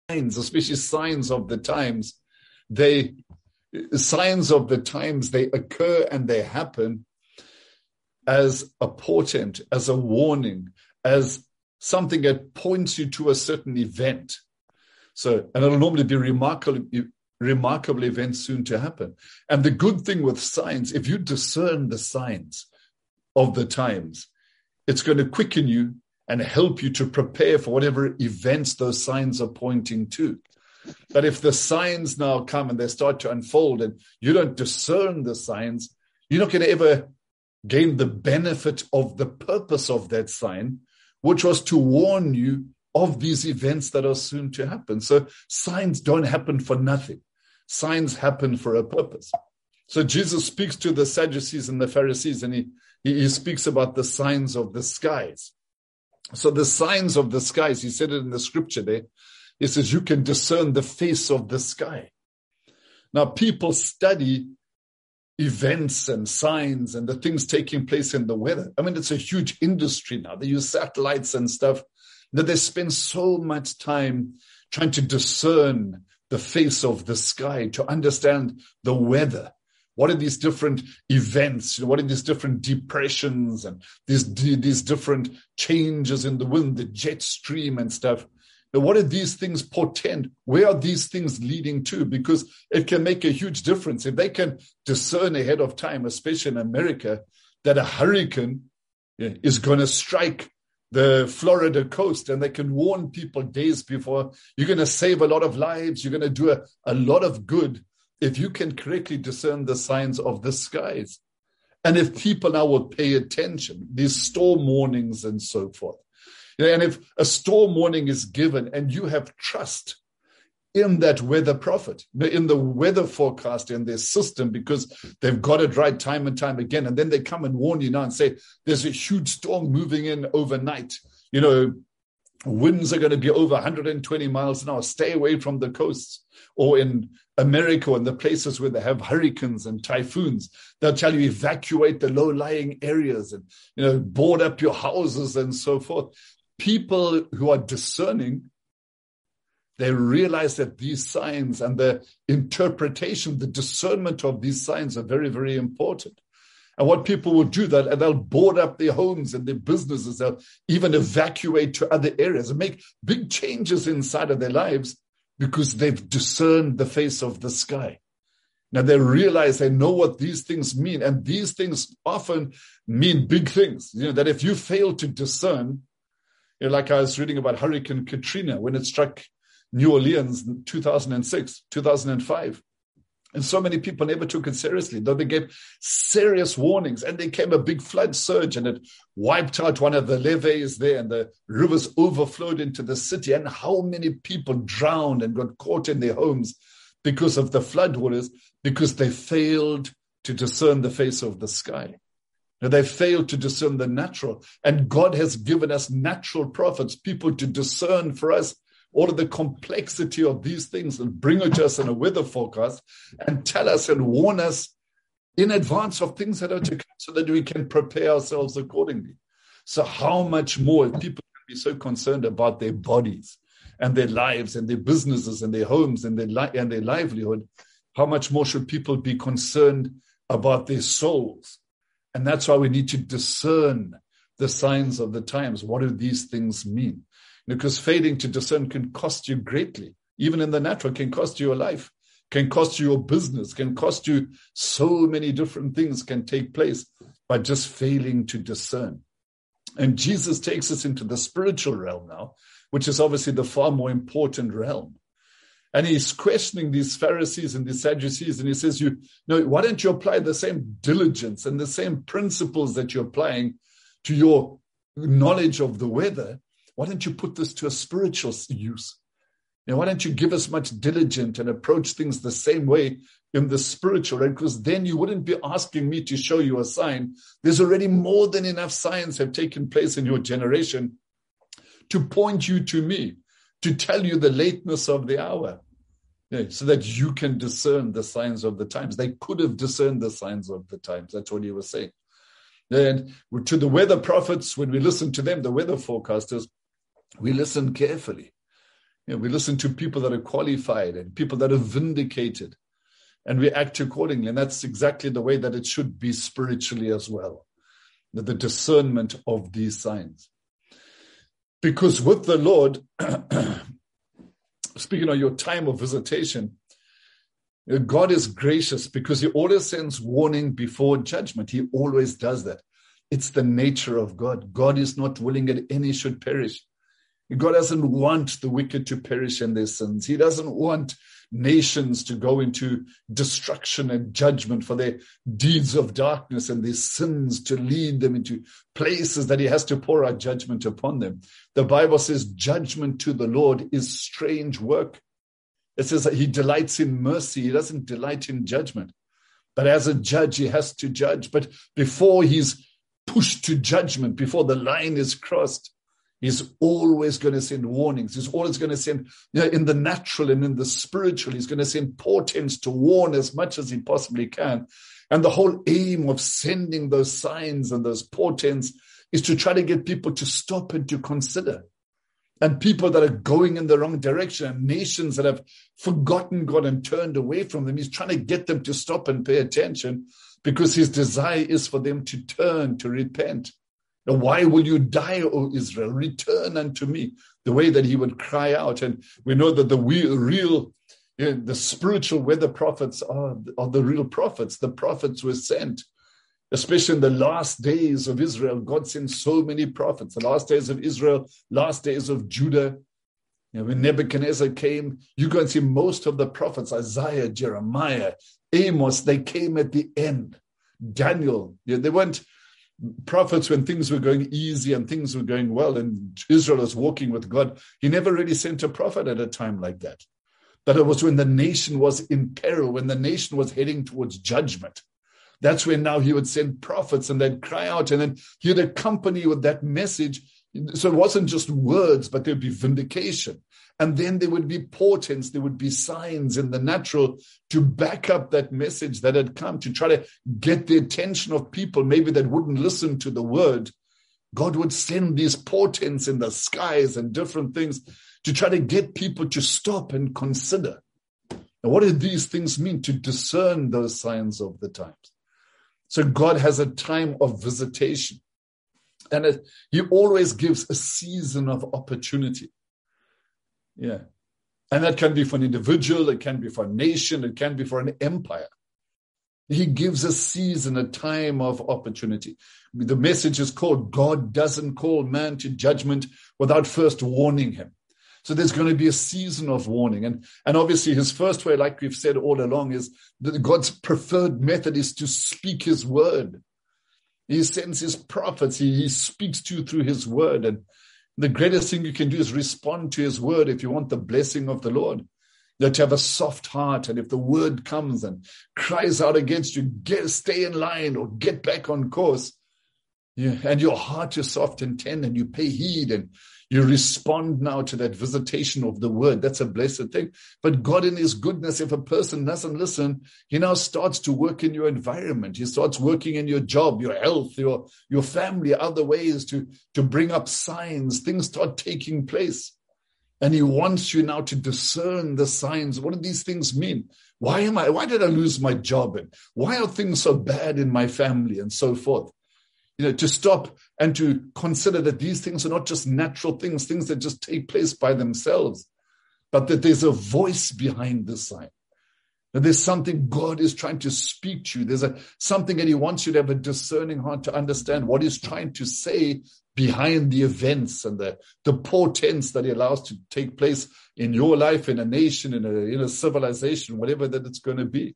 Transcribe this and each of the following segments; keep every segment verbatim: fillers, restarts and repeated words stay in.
signs, especially signs of the times, they signs of the times, they occur and they happen as a portent, as a warning, as something that points you to a certain event. So, and it'll normally be remarkable, remarkable events soon to happen. And the good thing with signs, if you discern the signs of the times, it's going to quicken you and help you to prepare for whatever events those signs are pointing to. But if the signs now come and they start to unfold and you don't discern the signs, you're not going to ever gain the benefit of the purpose of that sign, which was to warn you of these events that are soon to happen. So signs don't happen for nothing. Signs happen for a purpose. So Jesus speaks to the Sadducees and the Pharisees, and he, he speaks about the signs of the skies. So the signs of the skies, he said it in the scripture there, he says you can discern the face of the sky. Now people study events and signs and the things taking place in the weather. I mean, it's a huge industry now. They use satellites and stuff that they spend so much time trying to discern the face of the sky, to understand the weather. What are these different events? You know, what are these different depressions and these, these different changes in the wind, the jet stream and stuff? Now, what do these things portend? Where are these things leading to? Because it can make a huge difference. If they can discern ahead of time, especially in America, that a hurricane is going to strike the Florida coast, and they can warn people days before, you're going to save a lot of lives, you're going to do a, a lot of good if you can correctly discern the signs of the skies. And if people now will pay attention, these storm warnings and so forth. You know, and if a storm warning is given and you have trust in that weather prophet, in the weather forecast, in their system, because they've got it right time and time again, and then they come and warn you now and say, there's a huge storm moving in overnight. You know, winds are going to be over one hundred twenty miles an hour. Stay away from the coasts. Or in America, and the places where they have hurricanes and typhoons, they'll tell you evacuate the low-lying areas and, you know, board up your houses and so forth. People who are discerning, they realize that these signs and the interpretation, the discernment of these signs are very, very important. And what people will do, that they'll board up their homes and their businesses, they'll even evacuate to other areas and make big changes inside of their lives because they've discerned the face of the sky. Now they realize, they know what these things mean, and these things often mean big things. You know, that if you fail to discern, you know, like I was reading about Hurricane Katrina when it struck New Orleans in two thousand six, two thousand five. And so many people never took it seriously, though they gave serious warnings. And there came a big flood surge and it wiped out one of the levees there, and the rivers overflowed into the city. And how many people drowned and got caught in their homes because of the floodwaters, because they failed to discern the face of the sky. Now, they failed to discern the natural. And God has given us natural prophets, people to discern for us all of the complexity of these things and bring it to us in a weather forecast and tell us and warn us in advance of things that are to come so that we can prepare ourselves accordingly. So how much more, if people can be so concerned about their bodies and their lives and their businesses and their homes and their li- and their livelihood, how much more should people be concerned about their souls? And that's why we need to discern the signs of the times. What do these things mean? Because failing to discern can cost you greatly. Even in the natural, can cost you your life, can cost you your business, can cost you so many different things can take place by just failing to discern. And Jesus takes us into the spiritual realm now, which is obviously the far more important realm. And he's questioning these Pharisees and these Sadducees, and he says, "You know, why don't you apply the same diligence and the same principles that you're applying to your knowledge of the weather? Why don't you put this to a spiritual use? You know, why don't you give as much diligence and approach things the same way in the spiritual? Right? Because then you wouldn't be asking me to show you a sign. There's already more than enough signs have taken place in your generation to point you to me, to tell you the lateness of the hour, you know, so that you can discern the signs of the times." They could have discerned the signs of the times. That's what he was saying. And to the weather prophets, when we listen to them, the weather forecasters, we listen carefully. You know, we listen to people that are qualified and people that are vindicated, and we act accordingly. And that's exactly the way that it should be spiritually as well, the, the discernment of these signs. Because with the Lord, speaking of your time of visitation, God is gracious because he always sends warning before judgment. He always does that. It's the nature of God. God is not willing that any should perish. God doesn't want the wicked to perish in their sins. He doesn't want nations to go into destruction and judgment for their deeds of darkness and their sins to lead them into places that he has to pour out judgment upon them. The Bible says judgment to the Lord is strange work. It says that he delights in mercy. He doesn't delight in judgment. But as a judge, he has to judge. But before he's pushed to judgment, before the line is crossed, he's always going to send warnings. He's always going to send, you know, in the natural and in the spiritual, he's going to send portents to warn as much as he possibly can. And the whole aim of sending those signs and those portents is to try to get people to stop and to consider. And people that are going in the wrong direction, and nations that have forgotten God and turned away from them, he's trying to get them to stop and pay attention because his desire is for them to turn, to repent. Now, why will you die, O Israel? Return unto me. The way that he would cry out. And we know that the real, you know, the spiritual weather prophets are, are the real prophets. The prophets were sent. Especially in the last days of Israel, God sent so many prophets. The last days of Israel, last days of Judah. You know, when Nebuchadnezzar came, you go and see most of the prophets, Isaiah, Jeremiah, Amos, they came at the end. Daniel, you know, they weren't prophets when things were going easy and things were going well and Israel was walking with God. He never really sent a prophet at a time like that. But it was when the nation was in peril, when the nation was heading towards judgment. That's when now he would send prophets and they'd cry out and then he'd accompany with that message. So it wasn't just words, but there'd be vindication. And then there would be portents, there would be signs in the natural to back up that message that had come, to try to get the attention of people, maybe that wouldn't listen to the word. God would send these portents in the skies and different things to try to get people to stop and consider. Now, what do these things mean? To discern those signs of the times. So God has a time of visitation, and it, he always gives a season of opportunity. Yeah. And that can be for an individual, it can be for a nation, it can be for an empire. He gives a season, a time of opportunity. The message is called, God doesn't call man to judgment without first warning him. So there's going to be a season of warning. And, and obviously his first way, like we've said all along, is that God's preferred method is to speak his word. He sends his prophets. He, he speaks to you through his word. And the greatest thing you can do is respond to his word if you want the blessing of the Lord. You know, to have a soft heart. And if the word comes and cries out against you, get, stay in line or get back on course. Yeah, and your heart is soft and tender and you pay heed and you respond now to that visitation of the word. That's a blessed thing. But God in his goodness, if a person doesn't listen, he now starts to work in your environment. He starts working in your job, your health, your, your family, other ways to, to bring up signs. Things start taking place. And he wants you now to discern the signs. What do these things mean? Why am I, why did I lose my job? And why are things so bad in my family and so forth? You know, to stop and to consider that these things are not just natural things, things that just take place by themselves, but that there's a voice behind this sign. That there's something God is trying to speak to you. There's a something that he wants you to have a discerning heart to understand what he's trying to say behind the events and the, the portents that he allows to take place in your life, in a nation, in a, in a civilization, whatever that it's going to be.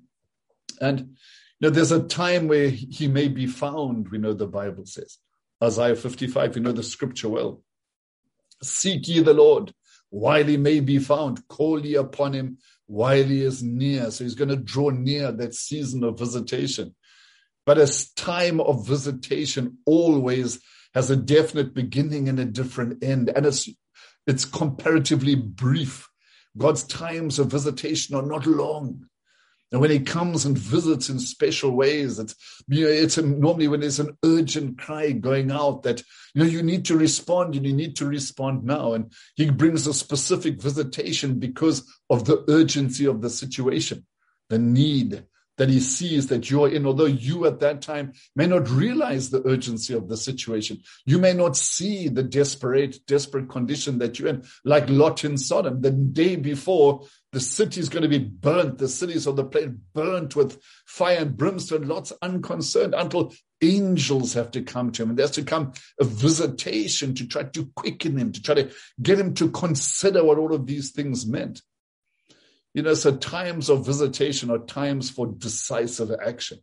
And now, there's a time where he may be found, we know the Bible says. Isaiah fifty-five, we know the scripture well. Seek ye the Lord while he may be found. Call ye upon him while he is near. So he's going to draw near that season of visitation. But a time of visitation always has a definite beginning and a different end. And it's, it's comparatively brief. God's times of visitation are not long. And when he comes and visits in special ways, it's, you know, it's normally when there's an urgent cry going out that, you know, you need to respond and you need to respond now. And he brings a specific visitation because of the urgency of the situation, the need that he sees that you're in, although you at that time may not realize the urgency of the situation. You may not see the desperate, desperate condition that you're in, like Lot in Sodom. The day before, the city is going to be burnt. The cities of the plain burnt with fire and brimstone. Lot's unconcerned until angels have to come to him. And there's to come a visitation to try to quicken him, to try to get him to consider what all of these things meant. You know, so times of visitation are times for decisive action.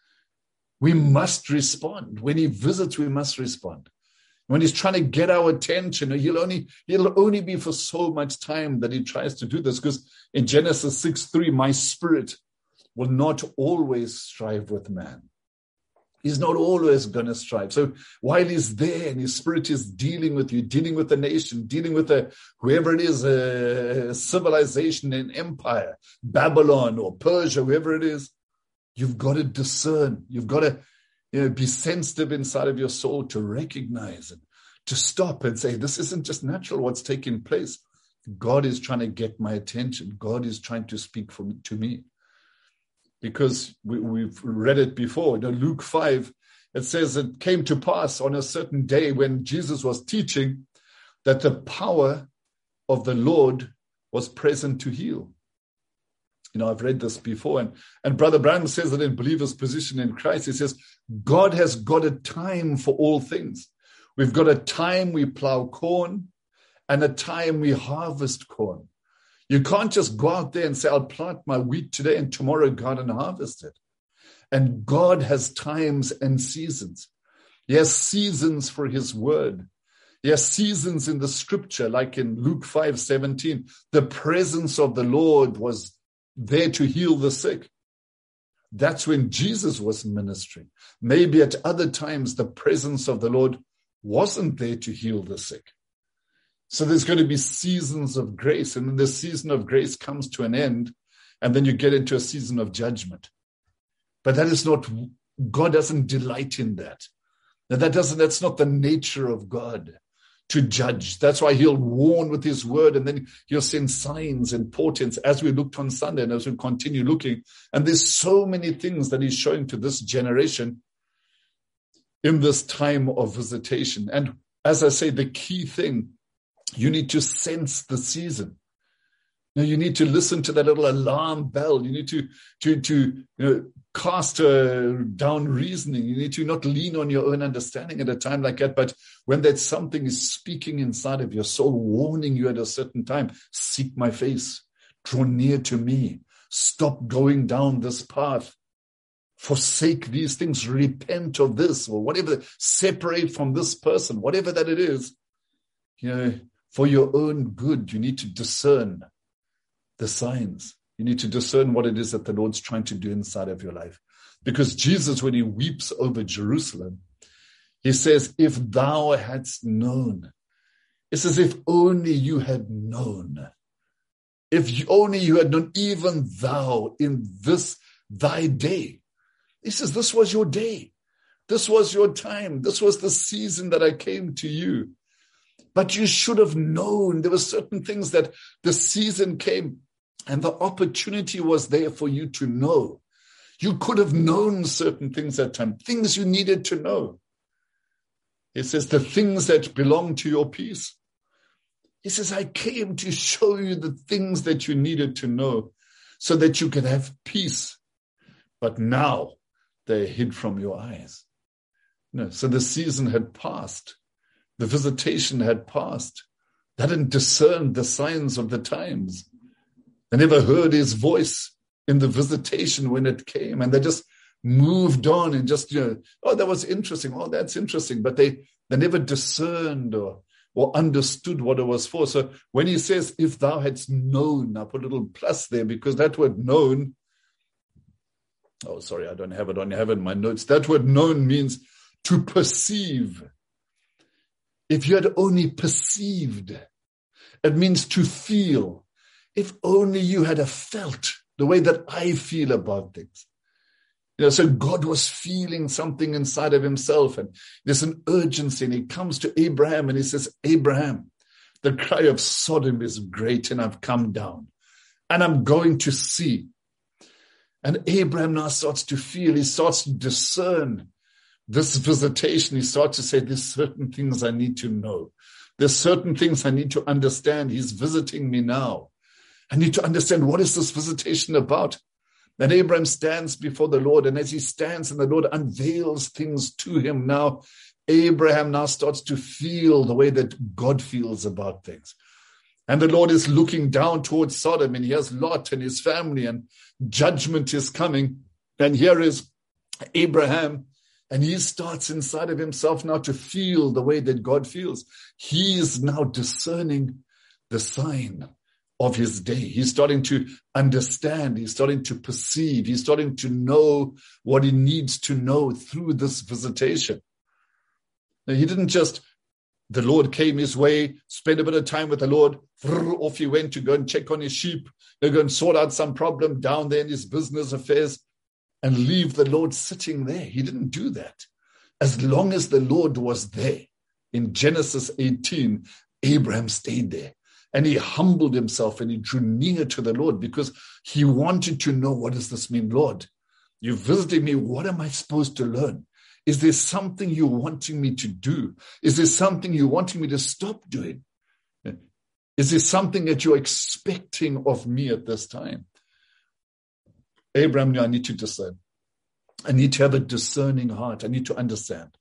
We must respond. When he visits, we must respond. When he's trying to get our attention, he'll only, he'll only be for so much time that he tries to do this, because in Genesis six three, my spirit will not always strive with man. He's not always going to strive. So while he's there and his spirit is dealing with you, dealing with the nation, dealing with a, whoever it is, a civilization, an empire, Babylon or Persia, whoever it is, you've got to discern. You've got to, you know, be sensitive inside of your soul to recognize it, to stop and say, this isn't just natural what's taking place. God is trying to get my attention. God is trying to speak for me, to me. Because we, we've read it before. In Luke five, it says it came to pass on a certain day when Jesus was teaching that the power of the Lord was present to heal. You know, I've read this before. And, and Brother Branham says that in Believer's Position in Christ, he says, God has got a time for all things. We've got a time we plow corn and a time we harvest corn. You can't just go out there and say, I'll plant my wheat today and tomorrow go out and harvest it. And God has times and seasons. He has seasons for his word. He has seasons in the scripture, like in Luke five seventeen. The presence of the Lord was there to heal the sick. That's when Jesus was ministering. Maybe at other times, the presence of the Lord wasn't there to heal the sick. So there's going to be seasons of grace, and then the season of grace comes to an end, and then you get into a season of judgment. But that is not, God doesn't delight in that. Now that doesn't, that's not the nature of God, to judge. That's why he'll warn with his word, and then he'll send signs and portents, as we looked on Sunday and as we continue looking. And there's so many things that he's showing to this generation in this time of visitation. And as I say, the key thing, you need to sense the season. You know, you need to listen to that little alarm bell. You need to, to, to you know, cast uh, down reasoning. You need to not lean on your own understanding at a time like that. But when that something is speaking inside of your soul, warning you at a certain time, seek my face, draw near to me, stop going down this path, forsake these things, repent of this, or whatever, separate from this person, whatever that it is, you know, for your own good, you need to discern the signs. You need to discern what it is that the Lord's trying to do inside of your life. Because Jesus, when he weeps over Jerusalem, he says, if thou hadst known, it's as if only you had known. If you, only you had known, even thou in this thy day. He says, this was your day. This was your time. This was the season that I came to you. But you should have known there were certain things that the season came and the opportunity was there for you to know. You could have known certain things at time, things you needed to know. He says, the things that belong to your peace. He says, I came to show you the things that you needed to know so that you could have peace. But now they're hid from your eyes. No, so the season had passed. The visitation had passed. They hadn't discerned the signs of the times. They never heard his voice in the visitation when it came. And they just moved on and just, you know, oh, that was interesting. Oh, that's interesting. But they, they never discerned or, or understood what it was for. So when he says, if thou hadst known, I put a little plus there because that word known, oh, sorry, I don't have it on, I have it in my notes. That word known means to perceive. If you had only perceived, it means to feel. If only you had a felt the way that I feel about things. You know, so God was feeling something inside of himself, and there's an urgency, and he comes to Abraham and he says, Abraham, the cry of Sodom is great, and I've come down and I'm going to see. And Abraham now starts to feel, he starts to discern this visitation. He starts to say, there's certain things I need to know. There's certain things I need to understand. He's visiting me now. I need to understand, what is this visitation about? And Abraham stands before the Lord, and as he stands and the Lord unveils things to him now, Abraham now starts to feel the way that God feels about things. And the Lord is looking down towards Sodom, and he has Lot and his family, and judgment is coming. And here is Abraham, and he starts inside of himself now to feel the way that God feels. He is now discerning the sign of his day. He's starting to understand. He's starting to perceive. He's starting to know what he needs to know through this visitation. Now, he didn't just, the Lord came his way, spent a bit of time with the Lord, off he went to go and check on his sheep, to go and sort out some problem down there in his business affairs, and leave the Lord sitting there. He didn't do that. As long as the Lord was there, in Genesis eighteen, Abraham stayed there. And he humbled himself and he drew near to the Lord because he wanted to know, what does this mean, Lord? You visited me. What am I supposed to learn? Is there something you're wanting me to do? Is there something you're wanting me to stop doing? Is there something that you're expecting of me at this time? Abraham, I need to discern. I need to have a discerning heart. I need to understand.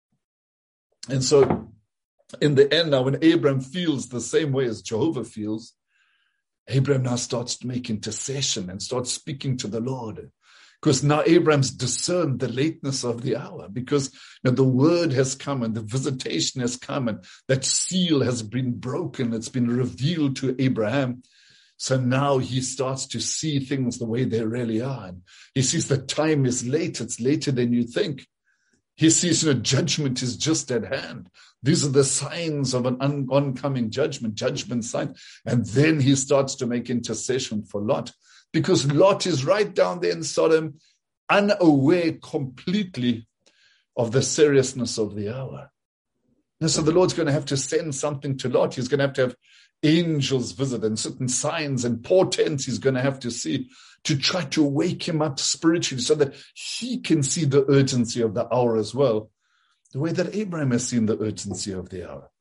And so, in the end now, when Abraham feels the same way as Jehovah feels, Abraham now starts to make intercession and starts speaking to the Lord. Because now Abraham's discerned the lateness of the hour, because you know, the word has come and the visitation has come and that seal has been broken. It's been revealed to Abraham. So now he starts to see things the way they really are. And he sees the time is late. It's later than you think. He sees, you know, judgment is just at hand. These are the signs of an on- oncoming judgment, judgment sign. And then he starts to make intercession for Lot, because Lot is right down there in Sodom, unaware completely of the seriousness of the hour. And so the Lord's going to have to send something to Lot. He's going to have to have angels visit and certain signs and portents he's going to have to see to try to wake him up spiritually so that he can see the urgency of the hour as well, the way that Abraham has seen the urgency of the hour.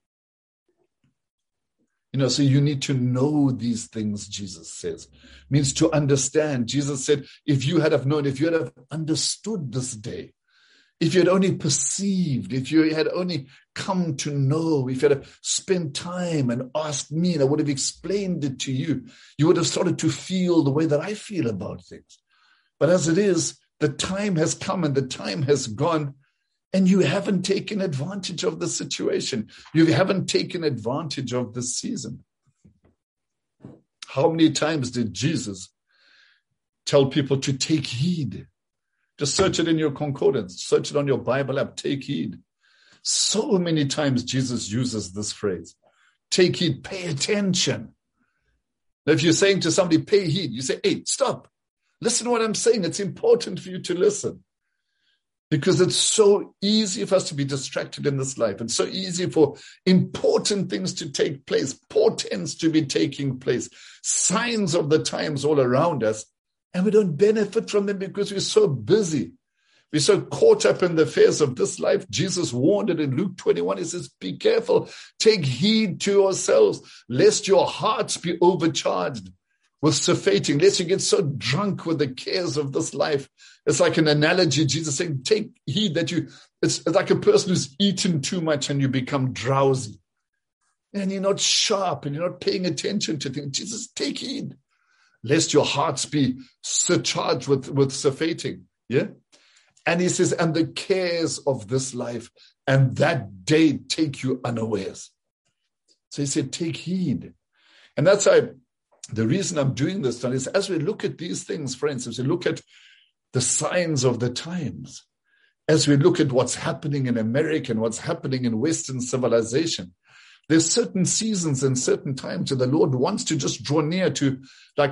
You know, so you need to know these things, Jesus says. It means to understand. Jesus said, if you had have known, if you had have understood this day, if you had only perceived, if you had only come to know, if you had spent time and asked me, and I would have explained it to you, you would have started to feel the way that I feel about things. But as it is, the time has come and the time has gone, and you haven't taken advantage of the situation. You haven't taken advantage of this season. How many times did Jesus tell people to take heed? Just search it in your concordance. Search it on your Bible app. Take heed. So many times Jesus uses this phrase. Take heed. Pay attention. Now, if you're saying to somebody, pay heed, you say, hey, stop. Listen to what I'm saying. It's important for you to listen. Because it's so easy for us to be distracted in this life. It's so easy for important things to take place, portents to be taking place, signs of the times all around us. And we don't benefit from them because we're so busy. We're so caught up in the affairs of this life. Jesus warned it in Luke twenty-one. He says, be careful, take heed to yourselves, lest your hearts be overcharged with surfeiting, lest you get so drunk with the cares of this life. It's like an analogy, Jesus saying, take heed that you, it's, it's like a person who's eaten too much and you become drowsy. And you're not sharp and you're not paying attention to things. Jesus, take heed, lest your hearts be surcharged with, with surfeiting. Yeah? And he says, and the cares of this life and that day take you unawares. So he said, take heed. And that's why the reason I'm doing this is as we look at these things, friends, as we look at the signs of the times, as we look at what's happening in America and what's happening in Western civilization, there's certain seasons and certain times that the Lord wants to just draw near to, like,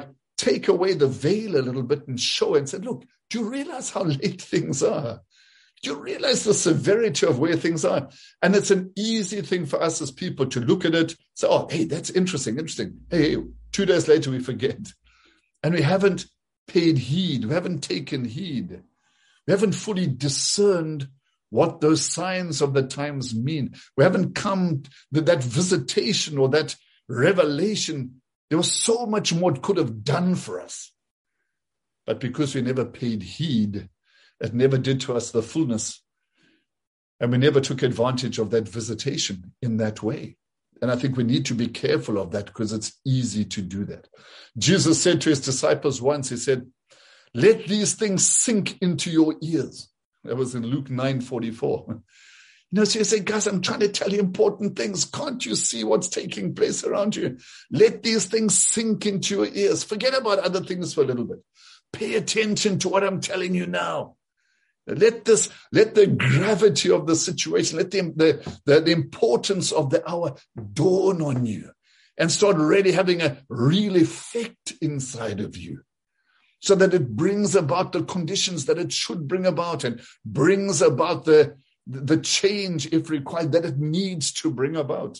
take away the veil a little bit and show and say, look, do you realize how late things are? Do you realize the severity of where things are? And it's an easy thing for us as people to look at it, say, oh, hey, that's interesting, interesting. Hey, two days later we forget. And we haven't paid heed. We haven't taken heed. We haven't fully discerned what those signs of the times mean. We haven't come to that visitation or that revelation. There was so much more it could have done for us. But because we never paid heed, it never did to us the fullness. And we never took advantage of that visitation in that way. And I think we need to be careful of that because it's easy to do that. Jesus said to his disciples once, he said, let these things sink into your ears. That was in Luke nine forty-four. You know, so you say, guys, I'm trying to tell you important things. Can't you see what's taking place around you? Let these things sink into your ears. Forget about other things for a little bit. Pay attention to what I'm telling you now. Let this, let the gravity of the situation, let the, the, the, the importance of the hour dawn on you and start really having a real effect inside of you so that it brings about the conditions that it should bring about and brings about the, the change, if required, that it needs to bring about.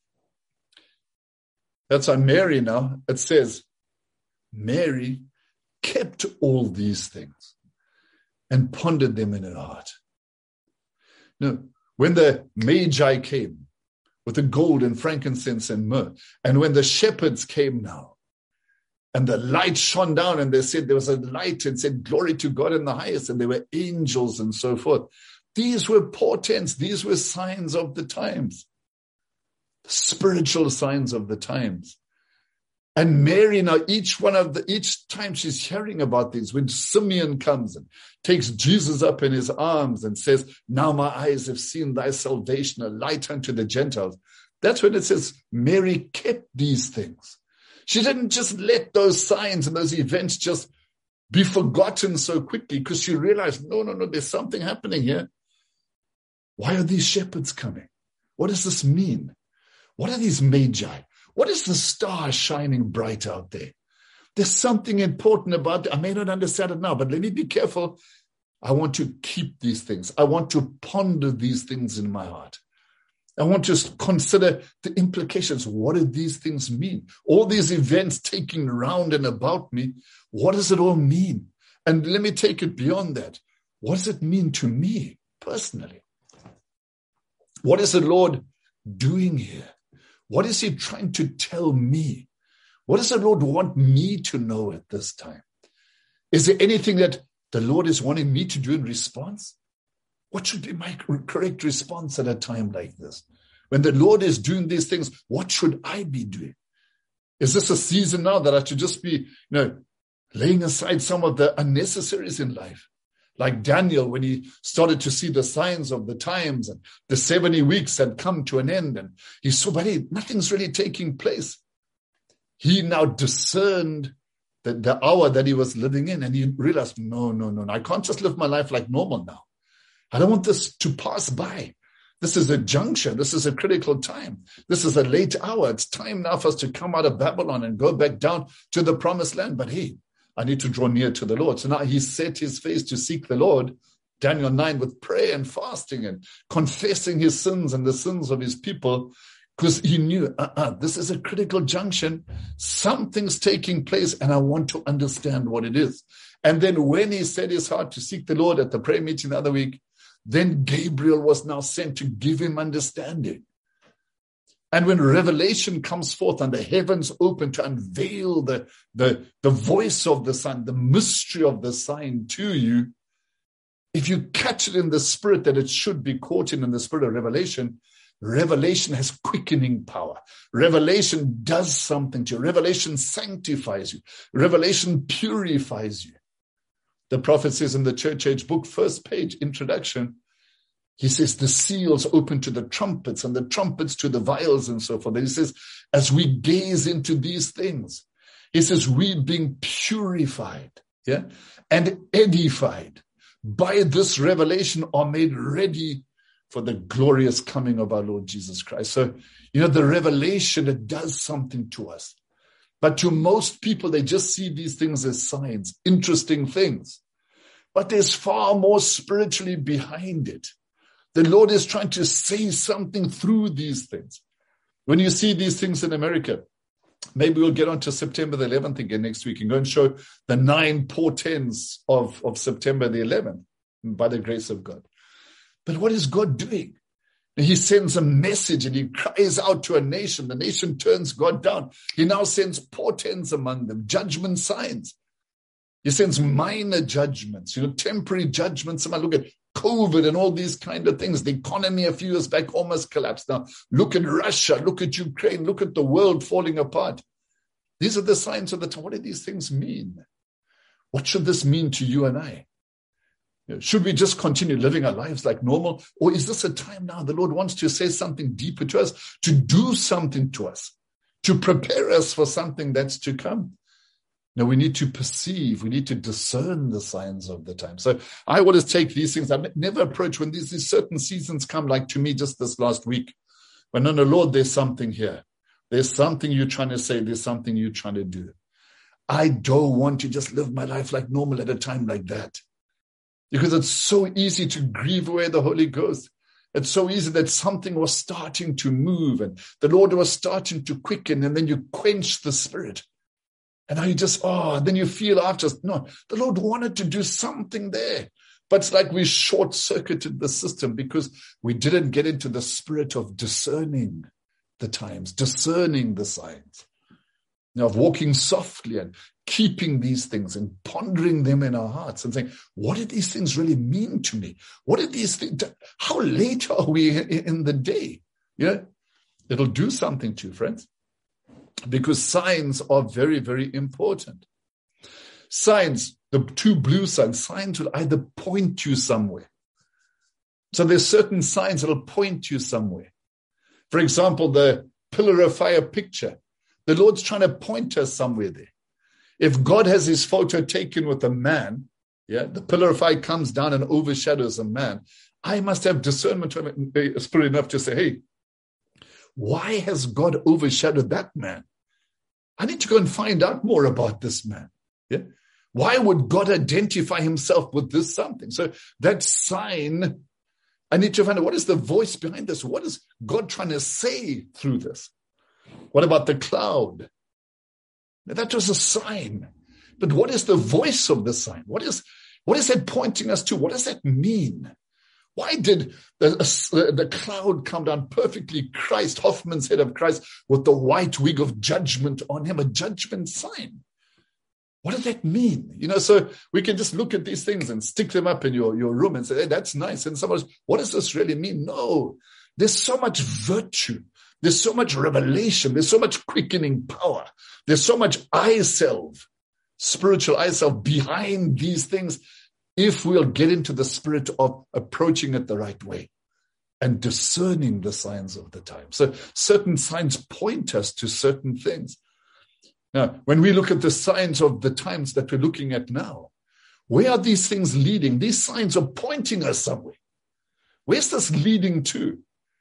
That's on Mary now. It says, Mary kept all these things and pondered them in her heart. Now, when the Magi came with the gold and frankincense and myrrh, and when the shepherds came now, and the light shone down, and they said there was a light and said, glory to God in the highest, and there were angels and so forth. These were portents. These were signs of the times, spiritual signs of the times. And Mary now, each one of the, each time she's hearing about these, when Simeon comes and takes Jesus up in his arms and says, now my eyes have seen thy salvation, a light unto the Gentiles. That's when it says Mary kept these things. She didn't just let those signs and those events just be forgotten so quickly because she realized, no, no, no, there's something happening here. Why are these shepherds coming? What does this mean? What are these magi? What is the star shining bright out there? There's something important about it. I may not understand it now, but let me be careful. I want to keep these things. I want to ponder these things in my heart. I want to consider the implications. What do these things mean? All these events taking round and about me, what does it all mean? And let me take it beyond that. What does it mean to me personally? What is the Lord doing here? What is he trying to tell me? What does the Lord want me to know at this time? Is there anything that the Lord is wanting me to do in response? What should be my correct response at a time like this? When the Lord is doing these things, what should I be doing? Is this a season now that I should just be, you know, laying aside some of the unnecessaries in life? Like Daniel, when he started to see the signs of the times and the seventy weeks had come to an end and he saw, but hey, nothing's really taking place. He now discerned the, the hour that he was living in and he realized, no, no, no, no, I can't just live my life like normal now. I don't want this to pass by. This is a juncture. This is a critical time. This is a late hour. It's time now for us to come out of Babylon and go back down to the promised land. But hey, I need to draw near to the Lord. So now he set his face to seek the Lord, Daniel nine, with prayer and fasting and confessing his sins and the sins of his people, because he knew uh-uh, this is a critical junction. Something's taking place and I want to understand what it is. And then when he set his heart to seek the Lord at the prayer meeting the other week, then Gabriel was now sent to give him understanding. And when revelation comes forth and the heavens open to unveil the, the, the voice of the Son, the mystery of the sign to you, if you catch it in the spirit that it should be caught in, in the spirit of revelation, revelation has quickening power. Revelation does something to you. Revelation sanctifies you. Revelation purifies you. The prophet says in the church age book, first page, introduction, he says the seals open to the trumpets and the trumpets to the vials and so forth. And he says, as we gaze into these things, he says, we being purified, yeah, and edified by this revelation are made ready for the glorious coming of our Lord Jesus Christ. So, you know, the revelation, it does something to us. But to most people, they just see these things as signs, interesting things. But there's far more spiritually behind it. The Lord is trying to say something through these things. When you see these things in America, maybe we'll get on to September the eleventh again next week and go and show the nine portents of, of September the eleventh by the grace of God. But what is God doing? He sends a message and he cries out to a nation. The nation turns God down. He now sends portents among them, judgment signs. He sends minor judgments, you know, temporary judgments. Somebody look at COVID and all these kind of things. The economy a few years back almost collapsed. Now look at Russia, look at Ukraine, look at the world falling apart. These are the signs of the time. What do these things mean? What should this mean to you and I? Should we just continue living our lives like normal? Or is this a time now the Lord wants to say something deeper to us, to do something to us, to prepare us for something that's to come? Now we need to perceive, we need to discern the signs of the time. So I always take these things. I never approach when these, these certain seasons come, like to me just this last week. When no, no, Lord, there's something here. There's something you're trying to say. There's something you're trying to do. I don't want to just live my life like normal at a time like that. Because it's so easy to grieve away the Holy Ghost. It's so easy that something was starting to move and the Lord was starting to quicken, and then you quench the Spirit. And now you just, oh, then you feel after, no, the Lord wanted to do something there. But it's like we short-circuited the system because we didn't get into the spirit of discerning the times, discerning the signs. You know, of walking softly and keeping these things and pondering them in our hearts and saying, what do these things really mean to me? What are these things? How late are we in the day? Yeah, it'll do something to you, friends, because signs are very, very important. Signs, the two blue signs, signs will either point you somewhere. So there's certain signs that will point you somewhere. For example, the pillar of fire picture. The Lord's trying to point us somewhere there. If God has his photo taken with a man, yeah, the pillar of fire comes down and overshadows a man, I must have discernment of spirit enough to say, hey, why has God overshadowed that man? I need to go and find out more about this man. Yeah? Why would God identify himself with this something? So that sign, I need to find out what is the voice behind this? What is God trying to say through this? What about the cloud? That was a sign. But what is the voice of the sign? What is, what is that pointing us to? What does that mean? Why did the, uh, the cloud come down perfectly Christ, Hoffman's head of Christ, with the white wig of judgment on him, a judgment sign? What does that mean? You know, so we can just look at these things and stick them up in your, your room and say, hey, that's nice. And someone goes, what does this really mean? No, there's so much virtue. There's so much revelation. There's so much quickening power. There's so much eye salve, spiritual eye salve behind these things, if we'll get into the spirit of approaching it the right way and discerning the signs of the time. So certain signs point us to certain things. Now, when we look at the signs of the times that we're looking at now, where are these things leading? These signs are pointing us somewhere. Where's this leading to?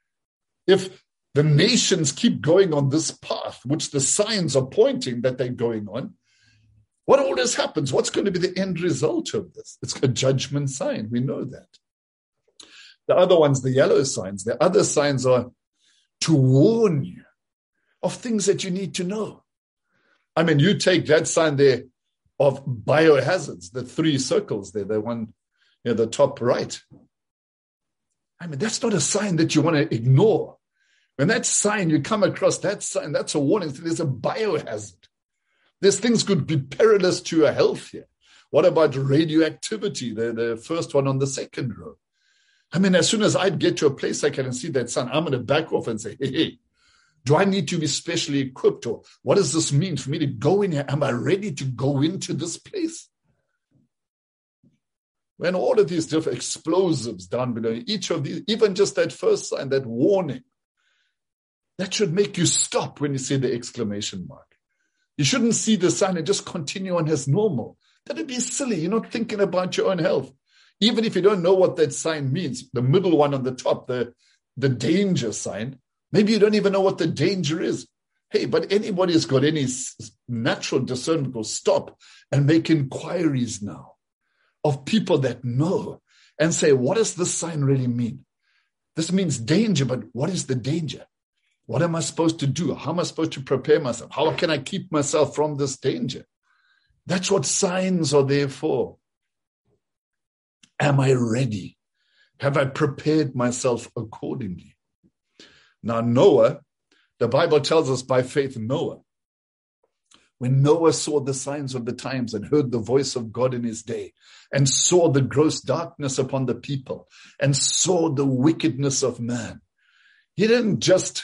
If the nations keep going on this path, which the signs are pointing that they're going on, what always happens? What's going to be the end result of this? It's a judgment sign. We know that. The other ones, the yellow signs, the other signs are to warn you of things that you need to know. I mean, you take that sign there of biohazards, the three circles there, the one near the top right. I mean, that's not a sign that you want to ignore. When that sign, you come across that sign, that's a warning. There's a biohazard. These things could be perilous to your health here. What about radioactivity? The, the first one on the second row. I mean, as soon as I'd get to a place I can see that sign, I'm going to back off and say, hey, hey, do I need to be specially equipped? Or what does this mean for me to go in here? Am I ready to go into this place? When all of these different explosives down below, each of these, even just that first sign, that warning, that should make you stop when you see the exclamation mark. You shouldn't see the sign and just continue on as normal. That would be silly. You're not thinking about your own health. Even if you don't know what that sign means, the middle one on the top, the, the danger sign, maybe you don't even know what the danger is. Hey, but anybody who's got any natural discernment will stop and make inquiries now of people that know and say, what does this sign really mean? This means danger, but what is the danger? What am I supposed to do? How am I supposed to prepare myself? How can I keep myself from this danger? That's what signs are there for. Am I ready? Have I prepared myself accordingly? Now, Noah, the Bible tells us by faith, Noah, when Noah saw the signs of the times and heard the voice of God in his day and saw the gross darkness upon the people and saw the wickedness of man, he didn't just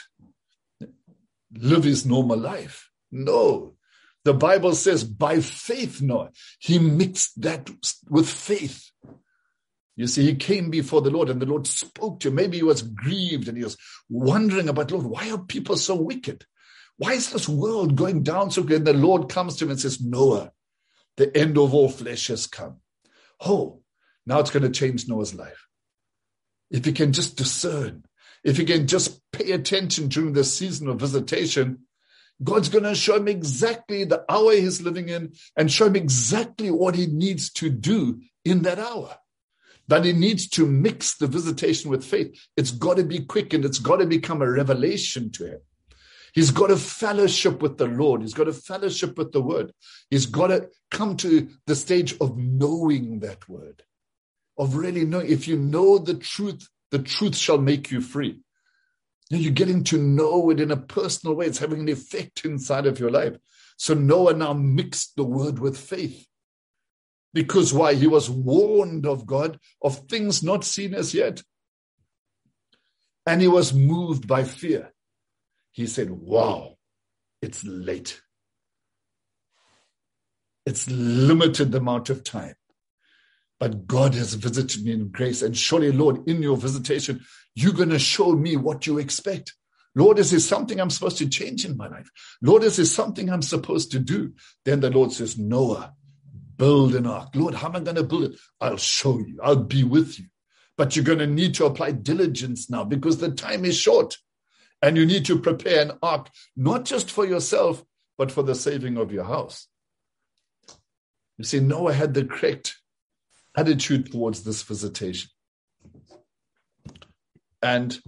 live his normal life. No, the Bible says by faith, Noah, he mixed that with faith. You see, he came before the Lord and the Lord spoke to him. Maybe he was grieved and he was wondering about, Lord, why are people so wicked? Why is this world going down so good? And the Lord comes to him and says, Noah, the end of all flesh has come. Oh, now it's going to change Noah's life. If he can just discern, if he can just pay attention during the season of visitation, God's going to show him exactly the hour he's living in and show him exactly what he needs to do in that hour. That he needs to mix the visitation with faith. It's got to be quick and it's got to become a revelation to him. He's got to fellowship with the Lord. He's got to fellowship with the word. He's got to come to the stage of knowing that word, of really knowing. If you know the truth, the truth shall make you free. You're getting to know it in a personal way. It's having an effect inside of your life. So Noah now mixed the word with faith. Because why? He was warned of God of things not seen as yet. And he was moved by fear. He said, wow, it's late. It's limited the amount of time. But God has visited me in grace. And surely, Lord, in your visitation, you're going to show me what you expect. Lord, is this something I'm supposed to change in my life? Lord, is this something I'm supposed to do? Then the Lord says, Noah, build an ark. Lord, how am I going to build it? I'll show you. I'll be with you. But you're going to need to apply diligence now because the time is short. And you need to prepare an ark, not just for yourself, but for the saving of your house. You see, Noah had the correct attitude towards this visitation. And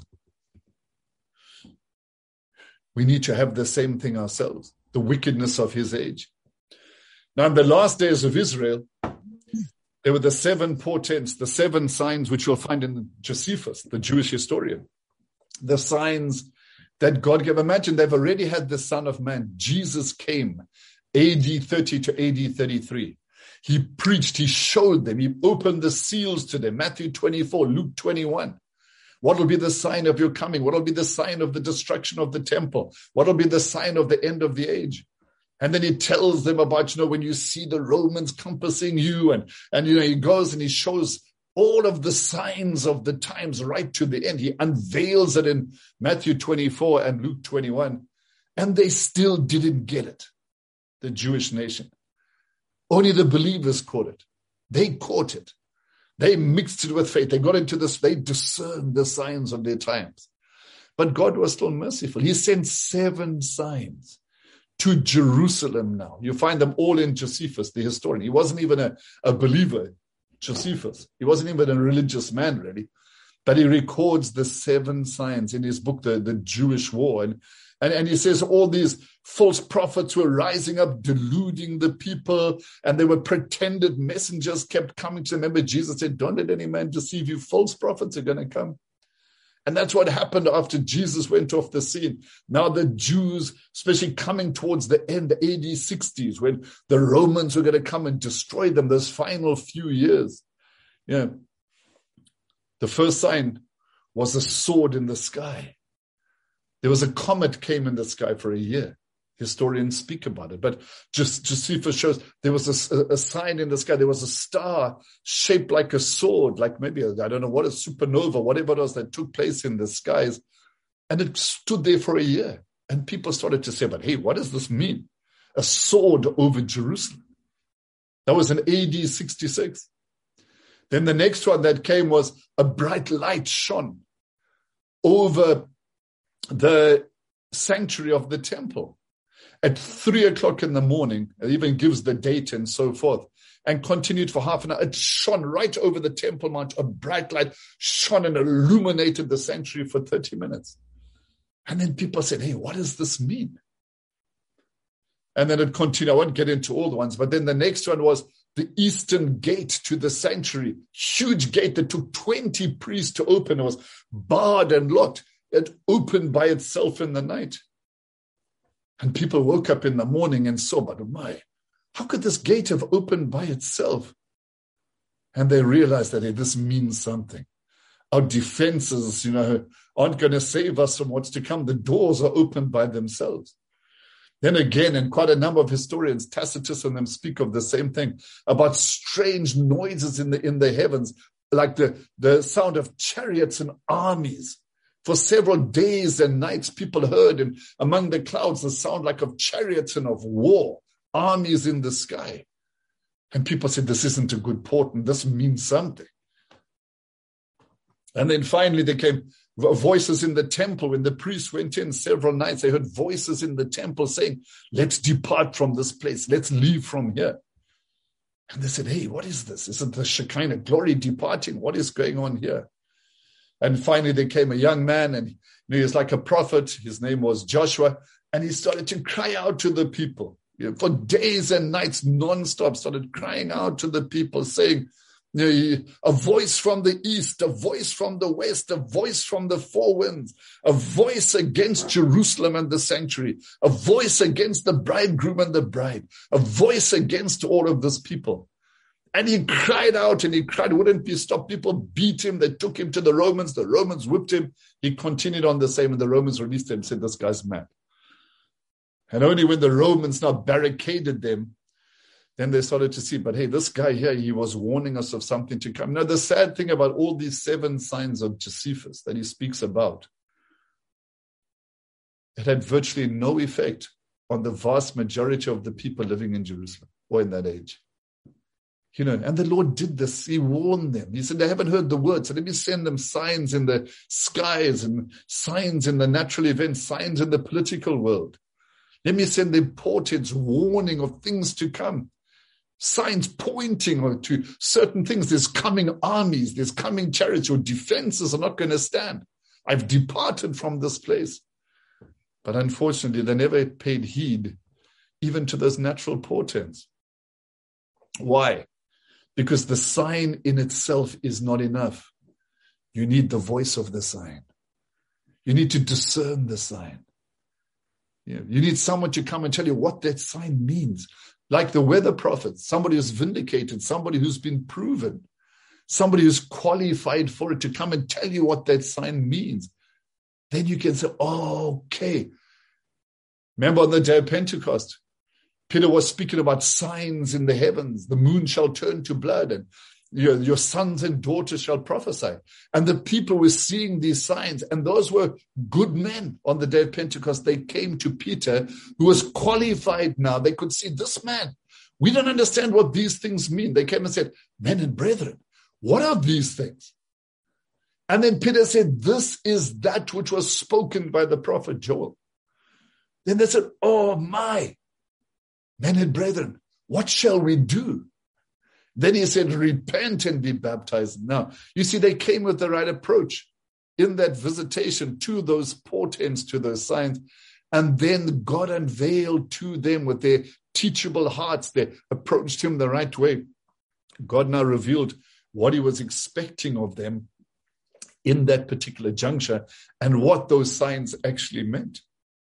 we need to have the same thing ourselves, the wickedness of his age. Now, in the last days of Israel, there were the seven portents, the seven signs which you'll find in Josephus, the Jewish historian. The signs that God gave. Imagine they've already had the Son of Man. Jesus came A D thirty to A D thirty-three. He preached, he showed them, he opened the seals to them. Matthew twenty-four, Luke twenty-one. What will be the sign of your coming? What will be the sign of the destruction of the temple? What will be the sign of the end of the age? And then he tells them about, you know, when you see the Romans compassing you, and, and you know, he goes and he shows all of the signs of the times right to the end. He unveils it in Matthew twenty-four and Luke twenty-one. And they still didn't get it, the Jewish nation. Only the believers caught it. They caught it. They mixed it with faith. They got into this. They discerned the signs of their times. But God was still merciful. He sent seven signs to Jerusalem now. You find them all in Josephus, the historian. He wasn't even a, a believer, Josephus. He wasn't even a religious man, really. But he records the seven signs in his book, The, the Jewish War. And, and, and he says all these false prophets were rising up, deluding the people, and they were pretended messengers kept coming to them. Remember, Jesus said, don't let any man deceive you. False prophets are going to come. And that's what happened after Jesus went off the scene. Now the Jews, especially coming towards the end, A D sixties, when the Romans were going to come and destroy them, those final few years. Yeah. The first sign was a sword in the sky. There was a comet came in the sky for a year. Historians speak about it. But just Josephus shows there was a, a sign in the sky. There was a star shaped like a sword, like maybe, a, I don't know what, a supernova, whatever it was that took place in the skies. And it stood there for a year. And people started to say, but hey, what does this mean? A sword over Jerusalem. That was in A D sixty-six. Then the next one that came was a bright light shone over the sanctuary of the temple. At three o'clock in the morning, it even gives the date and so forth, and continued for half an hour. It shone right over the Temple Mount. A bright light shone and illuminated the sanctuary for thirty minutes. And then people said, hey, what does this mean? And then it continued. I won't get into all the ones, but then the next one was the eastern gate to the sanctuary. Huge gate that took twenty priests to open. It was barred and locked. It opened by itself in the night. And people woke up in the morning and saw, but oh my, how could this gate have opened by itself? And they realized that hey, this means something. Our defenses, you know, aren't going to save us from what's to come. The doors are opened by themselves. Then again, and quite a number of historians, Tacitus and them speak of the same thing, about strange noises in the in the heavens, like the, the sound of chariots and armies. For several days and nights, people heard and among the clouds the sound like of chariots and of war, armies in the sky. And people said, this isn't a good portent. This means something. And then finally there came voices in the temple. When the priests went in several nights, they heard voices in the temple saying, let's depart from this place. Let's leave from here. And they said, hey, what is this? Isn't the Shekinah glory departing? What is going on here? And finally, there came a young man, and he was like a prophet. His name was Joshua, and he started to cry out to the people. You know, for days and nights, nonstop, started crying out to the people, saying, you know, a voice from the east, a voice from the west, a voice from the four winds, a voice against Jerusalem and the sanctuary, a voice against the bridegroom and the bride, a voice against all of this people. And he cried out and he cried, wouldn't be stopped. People beat him. They took him to the Romans. The Romans whipped him. He continued on the same, and the Romans released him and said, this guy's mad. And only when the Romans now barricaded them, then they started to see, but hey, this guy here, he was warning us of something to come. Now, the sad thing about all these seven signs of Josephus that he speaks about, it had virtually no effect on the vast majority of the people living in Jerusalem or in that age. You know, and the Lord did this. He warned them. He said, they haven't heard the word, so let me send them signs in the skies and signs in the natural events, signs in the political world. Let me send them portents, warning of things to come, signs pointing to certain things. There's coming armies, there's coming chariots. Your defenses are not going to stand. I've departed from this place. But unfortunately, they never paid heed even to those natural portents. Why? Because the sign in itself is not enough. You need the voice of the sign. You need to discern the sign. You need someone to come and tell you what that sign means. Like the weather prophet, somebody who's vindicated, somebody who's been proven, somebody who's qualified for it to come and tell you what that sign means. Then you can say, oh, okay. Remember on the day of Pentecost, Peter was speaking about signs in the heavens. The moon shall turn to blood, and your, your sons and daughters shall prophesy. And the people were seeing these signs, and those were good men on the day of Pentecost. They came to Peter, who was qualified now. They could see this man. We don't understand what these things mean. They came and said, men and brethren, what are these things? And then Peter said, this is that which was spoken by the prophet Joel. Then they said, oh my, men and brethren, what shall we do? Then he said, repent and be baptized. Now, you see, they came with the right approach in that visitation to those portents, to those signs. And then God unveiled to them with their teachable hearts. They approached him the right way. God now revealed what he was expecting of them in that particular juncture and what those signs actually meant.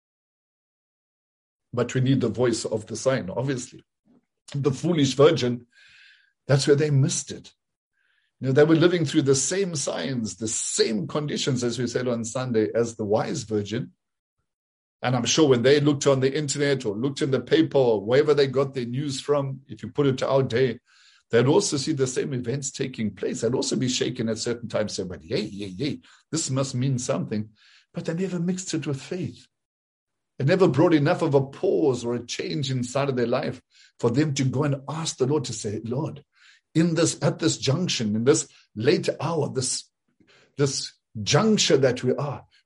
But we need the voice of the sign, obviously. The foolish virgin, that's where they missed it. You know, they were living through the same signs, the same conditions, as we said on Sunday, as the wise virgin. And I'm sure when they looked on the internet or looked in the paper or wherever they got their news from, if you put it to our day, they'd also see the same events taking place. They'd also be shaken at certain times, say, but yay, yay, yay, this must mean something. But they never mixed it with faith. It never brought enough of a pause or a change inside of their life for them to go and ask the Lord to say, Lord, in this, at this junction, in this late hour, this, this juncture that we are,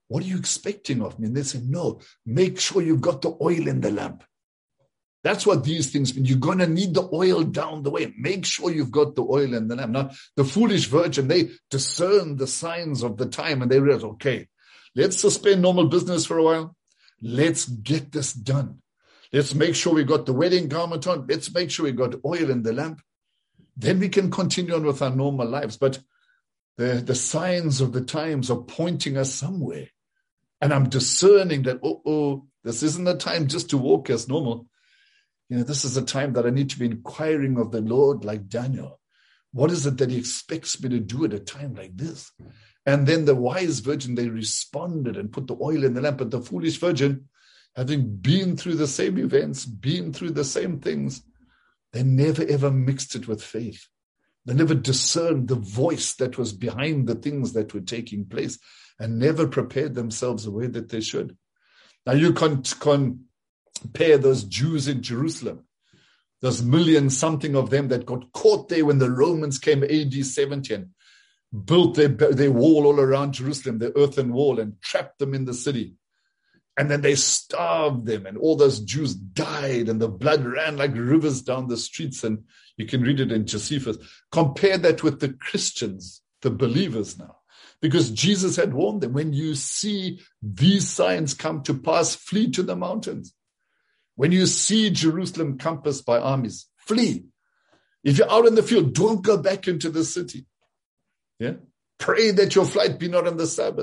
what are you expecting of me? And they say, no, make sure you've got the oil in the lamp. That's what these things mean. You're going to need the oil down the way. Make sure you've got the oil in the lamp. Now, the foolish virgin, they discern the signs of the time and they realize, okay, let's suspend normal business for a while. Let's get this done. Let's make sure we got the wedding garment on. Let's make sure we got oil in the lamp. Then we can continue on with our normal lives. But the, the signs of the times are pointing us somewhere. And I'm discerning that, oh, oh, this isn't the time just to walk as normal. You know, this is a time that I need to be inquiring of the Lord like Daniel. What is it that he expects me to do at a time like this? And then the wise virgin, they responded and put the oil in the lamp. But the foolish virgin, having been through the same events, been through the same things, they never ever mixed it with faith. They never discerned the voice that was behind the things that were taking place and never prepared themselves the way that they should. Now you can compare those Jews in Jerusalem, those million something of them that got caught there when the Romans came A D seventy and built their, their wall all around Jerusalem, their earthen wall, and trapped them in the city. And then they starved them, and all those Jews died, and the blood ran like rivers down the streets. And you can read it in Josephus. Compare that with the Christians, the believers now. Because Jesus had warned them, when you see these signs come to pass, flee to the mountains. When you see Jerusalem compassed by armies, flee. If you're out in the field, don't go back into the city. Yeah. Pray that your flight be not on the Sabbath.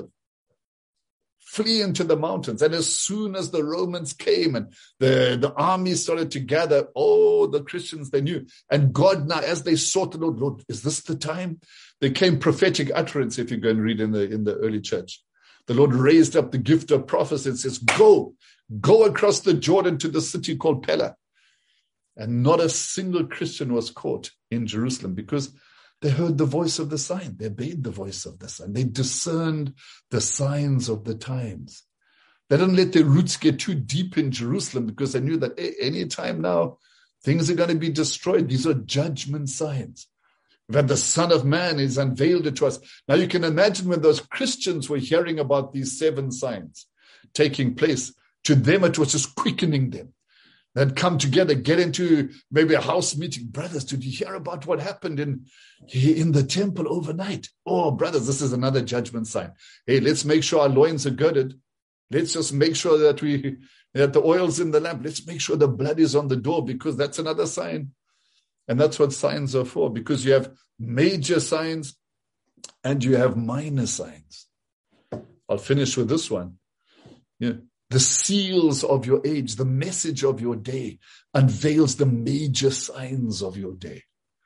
Flee into the mountains. And as soon as the Romans came and the, the army started to gather, oh, the Christians, they knew. And God now, as they sought the Lord, Lord, is this the time? There came prophetic utterance, if you go and read in the, in the early church. The Lord raised up the gift of prophecy and says, go, go across the Jordan to the city called Pella. And not a single Christian was caught in Jerusalem because they heard the voice of the sign. They obeyed the voice of the sign. They discerned the signs of the times. They didn't let their roots get too deep in Jerusalem because they knew that hey, any time now, things are going to be destroyed. These are judgment signs. That the Son of Man is unveiled it to us. Now you can imagine when those Christians were hearing about these seven signs taking place, to them it was just quickening them. They'd come together, get into maybe a house meeting. Brothers, did you hear about what happened in, in the temple overnight? Oh, brothers, this is another judgment sign. Hey, let's make sure our loins are girded. Let's just make sure that we that the oil's in the lamp. Let's make sure the blood is on the door because that's another sign. And that's what signs are for, because you have major signs and you have minor signs. I'll finish with this one. Yeah. The seals of your age, the message of your day unveils the major signs of your day.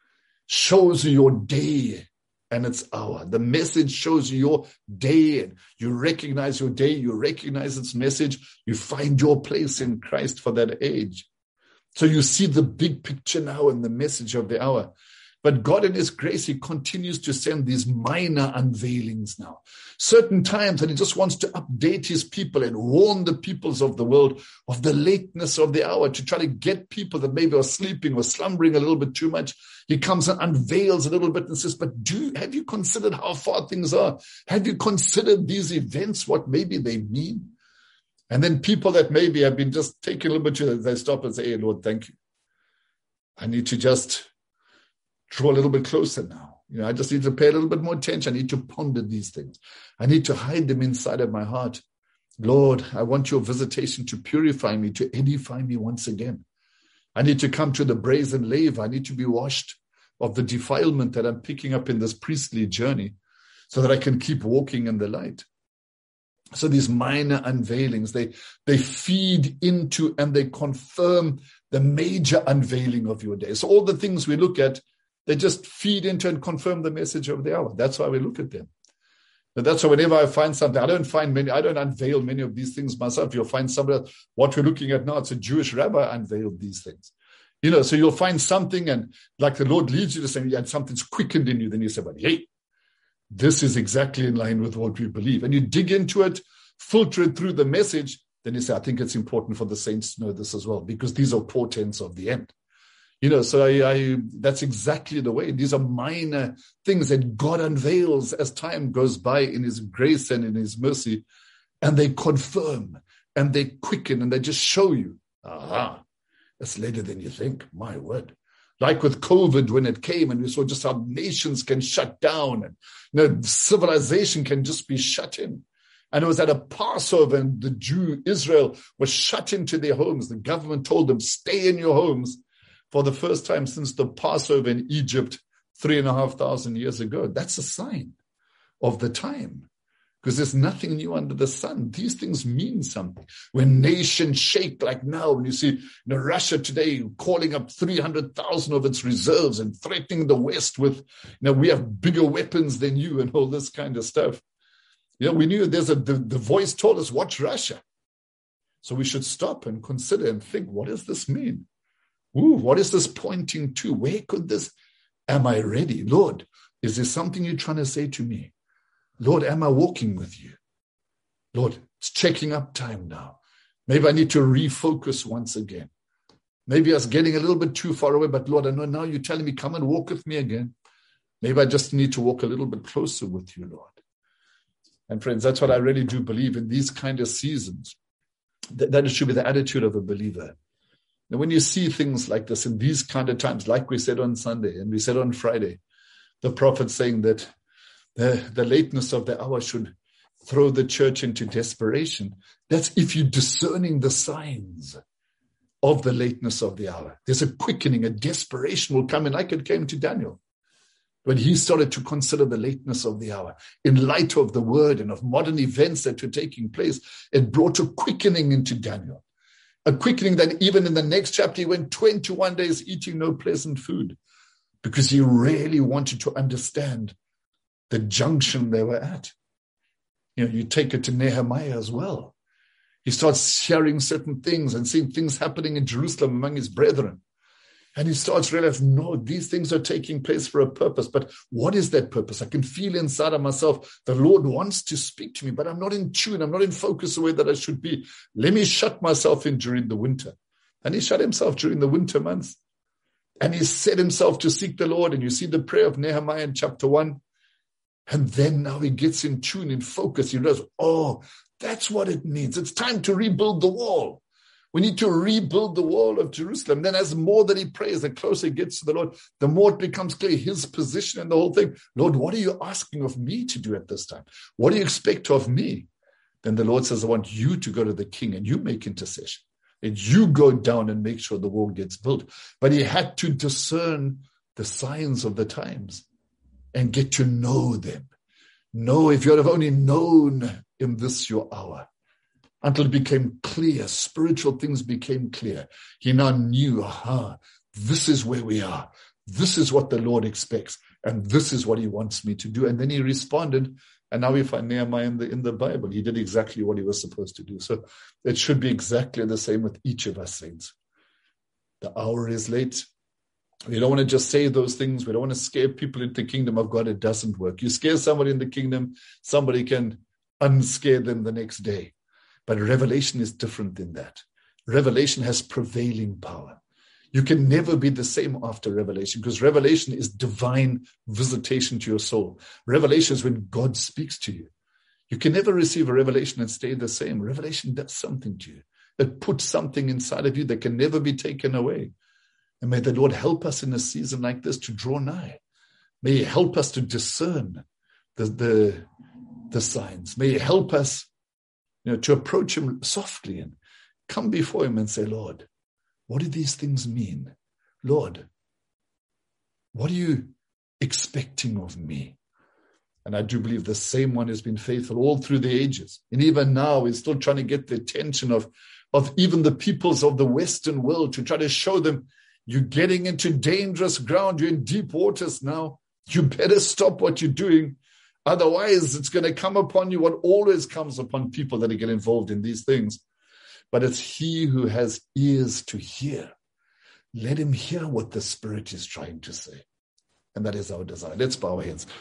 Shows you your day and its hour. The message shows you your day and you recognize your day, you recognize its message, you find your place in Christ for that age. So you see the big picture now and the message of the hour. But God in his grace, he continues to send these minor unveilings now. Certain times, and he just wants to update his people and warn the peoples of the world of the lateness of the hour, to try to get people that maybe are sleeping or slumbering a little bit too much. He comes and unveils a little bit and says, but do have you considered how far things are? Have you considered these events, what maybe they mean? And then people that maybe have been just taking a little bit, they stop and say, hey, Lord, thank you. I need to just draw a little bit closer now. You know, I just need to pay a little bit more attention. I need to ponder these things. I need to hide them inside of my heart. Lord, I want your visitation to purify me, to edify me once again. I need to come to the brazen laver. I need to be washed of the defilement that I'm picking up in this priestly journey so that I can keep walking in the light. So these minor unveilings, they, they feed into and they confirm the major unveiling of your day. So all the things we look at, they just feed into and confirm the message of the hour. That's why we look at them. And that's why whenever I find something, I don't find many, I don't unveil many of these things myself. You'll find somebody else. What we're looking at now, it's a Jewish rabbi unveiled these things. You know, so you'll find something and like the Lord leads you to say, and something's quickened in you. Then you say, but hey, this is exactly in line with what we believe. And you dig into it, filter it through the message. Then you say, I think it's important for the saints to know this as well, because these are portents of the end. You know, so I, I, that's exactly the way. These are minor things that God unveils as time goes by in his grace and in his mercy. and they confirm and they quicken and they just show you, aha, it's later than you think, my word. Like with COVID when it came and we saw just how nations can shut down and you know, civilization can just be shut in. And it was at a Passover and the Jew Israel was shut into their homes. The government told them, stay in your homes for the first time since the Passover in Egypt three and a half thousand years ago. That's a sign of the time. Because there's nothing new under the sun. These things mean something. When nations shake like now, when you see you know, Russia today calling up three hundred thousand of its reserves and threatening the West with, you know, we have bigger weapons than you and all this kind of stuff. You know, we knew there's a, the, the voice told us, watch Russia. So we should stop and consider and think, what does this mean? Ooh, what is this pointing to? Where could this, am I ready? Lord, is there something you're trying to say to me? Lord, am I walking with you? Lord, it's checking up time now. Maybe I need to refocus once again. Maybe I was getting a little bit too far away, but Lord, I know now you're telling me, come and walk with me again. Maybe I just need to walk a little bit closer with you, Lord. And friends, that's what I really do believe in these kind of seasons. That, that should be the attitude of a believer. And when you see things like this in these kind of times, like we said on Sunday and we said on Friday, the prophet saying that The, the lateness of the hour should throw the church into desperation. That's if you're discerning the signs of the lateness of the hour. There's a quickening, a desperation will come in, like it came to Daniel. When he started to consider the lateness of the hour, in light of the word and of modern events that were taking place, it brought a quickening into Daniel. A quickening that even in the next chapter, he went twenty-one days eating no pleasant food because he really wanted to understand the junction they were at. You know, you take it to Nehemiah as well. He starts sharing certain things and seeing things happening in Jerusalem among his brethren. And he starts realizing, no, these things are taking place for a purpose. But what is that purpose? I can feel inside of myself, the Lord wants to speak to me, but I'm not in tune. I'm not in focus the way that I should be. Let me shut myself in during the winter. And he shut himself during the winter months. And he set himself to seek the Lord. And you see the prayer of Nehemiah in chapter one. And then now he gets in tune, in focus. He realizes, oh, that's what it means. It's time to rebuild the wall. We need to rebuild the wall of Jerusalem. Then as more that he prays, the closer he gets to the Lord, the more it becomes clear his position and the whole thing. Lord, what are you asking of me to do at this time? What do you expect of me? Then the Lord says, I want you to go to the king and you make intercession. And you go down and make sure the wall gets built. But he had to discern the signs of the times and get to know them. Know if you have only known in this your hour, until it became clear, spiritual things became clear. He now knew, aha, this is where we are. This is what the Lord expects. And this is what he wants me to do. And then he responded. And now we find Nehemiah in the, in the Bible. He did exactly what he was supposed to do. So it should be exactly the same with each of us saints. The hour is late. We don't want to just say those things. We don't want to scare people into the kingdom of God. It doesn't work. You scare somebody in the kingdom, somebody can unscare them the next day. But revelation is different than that. Revelation has prevailing power. You can never be the same after revelation, because revelation is divine visitation to your soul. Revelation is when God speaks to you. You can never receive a revelation and stay the same. Revelation does something to you. It puts something inside of you that can never be taken away. And may the Lord help us in a season like this to draw nigh. May he help us to discern the, the, the signs. May he help us, you know, to approach him softly and come before him and say, Lord, what do these things mean? Lord, what are you expecting of me? And I do believe the same one has been faithful all through the ages. And even now, we're still trying to get the attention of, of even the peoples of the Western world to try to show them, you're getting into dangerous ground. You're in deep waters now. You better stop what you're doing. Otherwise, it's going to come upon you what always comes upon people that get involved in these things. But it's he who has ears to hear. Let him hear what the Spirit is trying to say. And that is our desire. Let's bow our heads.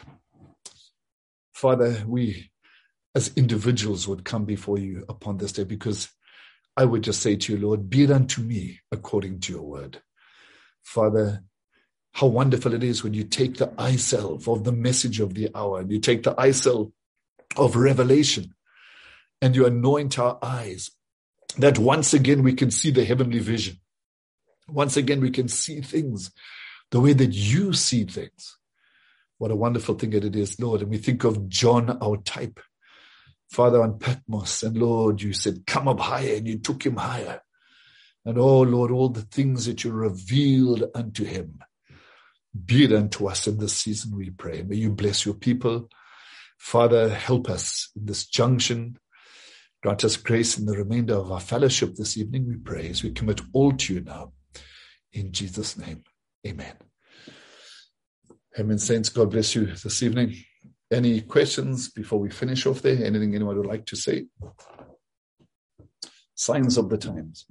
Father, we as individuals would come before you upon this day, because I would just say to you, Lord, be it unto me according to your word. Father, how wonderful it is when you take the eye salve of the message of the hour, and you take the eye salve of revelation, and you anoint our eyes, that once again we can see the heavenly vision. Once again we can see things the way that you see things. What a wonderful thing that it is, Lord. And we think of John, our type, Father, on Patmos. And Lord, you said, come up higher, and you took him higher. And oh, Lord, all the things that you revealed unto him, be it unto us in this season, we pray. May you bless your people. Father, help us in this junction. Grant us grace in the remainder of our fellowship this evening, we pray, as we commit all to you now. In Jesus' name, amen. Amen, saints. God bless you this evening. Any questions before we finish off there? Anything anyone would like to say? Signs of the times.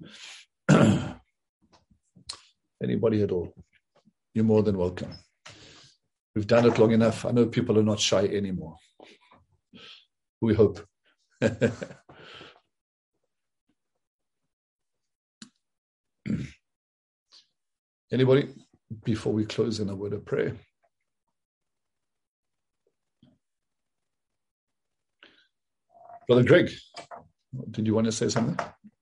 Anybody at all? You're more than welcome. We've done it long enough. I know people are not shy anymore. We hope. Anybody before we close in a word of prayer? Brother Greg, did you want to say something?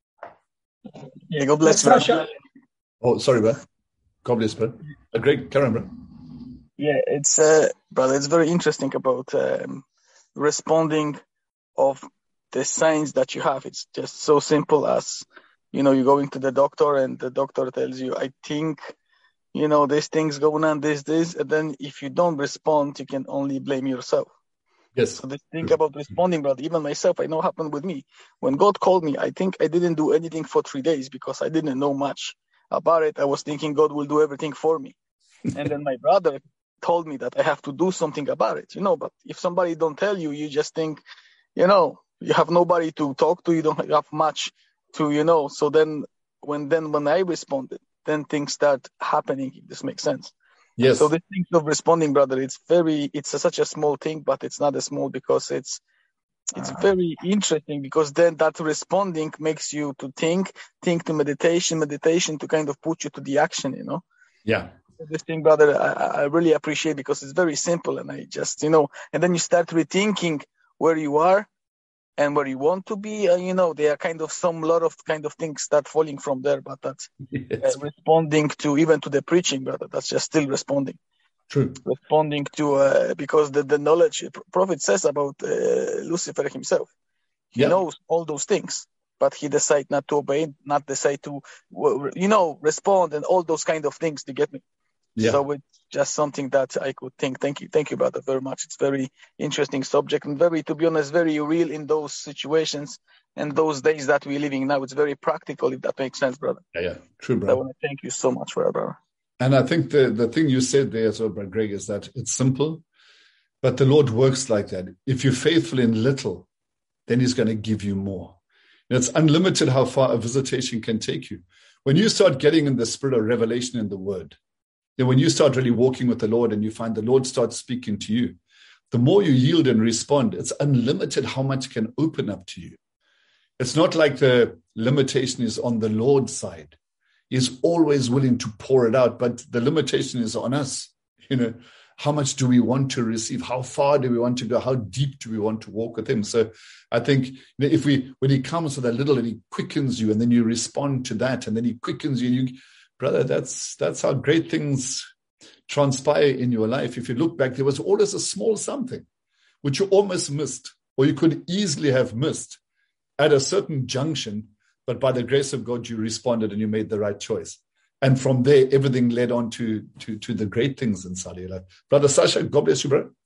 Yeah, God bless you. Oh, sorry, bro. God bless, bro. Uh, Greg, carry on, bro. Yeah, it's, uh, brother, it's very interesting about um, responding of the signs that you have. It's just so simple as, you know, you're going to the doctor and the doctor tells you, I think, you know, this thing's going on, this, this. And then if you don't respond, you can only blame yourself. Yes. So this thing about responding, brother, even myself, I know happened with me. When God called me, I think I didn't do anything for three days because I didn't know much about it. I was thinking God will do everything for me. And then my brother told me that I have to do something about it, you know, but if somebody don't tell you, you just think, you know, you have nobody to talk to, you don't have much to, you know, so then when, then when I responded, then things start happening, if this makes sense. Yes. So the thing of responding, brother, it's very, it's a, such a small thing, but it's not a small because it's, it's very interesting because then that responding makes you to think, think to meditation, meditation to kind of put you to the action, you know? Yeah. This thing, brother, I, I really appreciate because it's very simple and I just, you know, and then you start rethinking where you are and where you want to be. Uh, you know, there are kind of some lot of kind of things start falling from there, but that's yes. uh, responding to even to the preaching, brother. That's just still responding. True. Responding to, uh, because the, the knowledge, prophet says about uh, Lucifer himself. He yeah. knows all those things, but he decides not to obey, not decide to, you know, respond and all those kind of things to get me. Yeah. So it's just something that I could think. Thank you. Thank you, brother, very much. It's very interesting subject and very, to be honest, very real in those situations and those days that we're living now. It's very practical, if that makes sense, brother. Yeah, yeah. True, brother. So I want to thank you so much for that, brother. And I think the, the thing you said there as well, Brother Greg, is that it's simple, but the Lord works like that. If you're faithful in little, then he's going to give you more. And it's unlimited how far a visitation can take you. When you start getting in the spirit of revelation in the word, then when you start really walking with the Lord and you find the Lord starts speaking to you, the more you yield and respond, it's unlimited how much can open up to you. It's not like the limitation is on the Lord's side. He's always willing to pour it out, but the limitation is on us. You know, how much do we want to receive? How far do we want to go? How deep do we want to walk with him? So I think you know, if we, when he comes with a little and he quickens you and then you respond to that and then he quickens you, you brother, that's, that's how great things transpire in your life. If you look back, there was always a small something which you almost missed or you could easily have missed at a certain junction, but by the grace of God, you responded and you made the right choice. And from there, everything led on to, to, to the great things inside your life. Brother Sasha, God bless you, brother.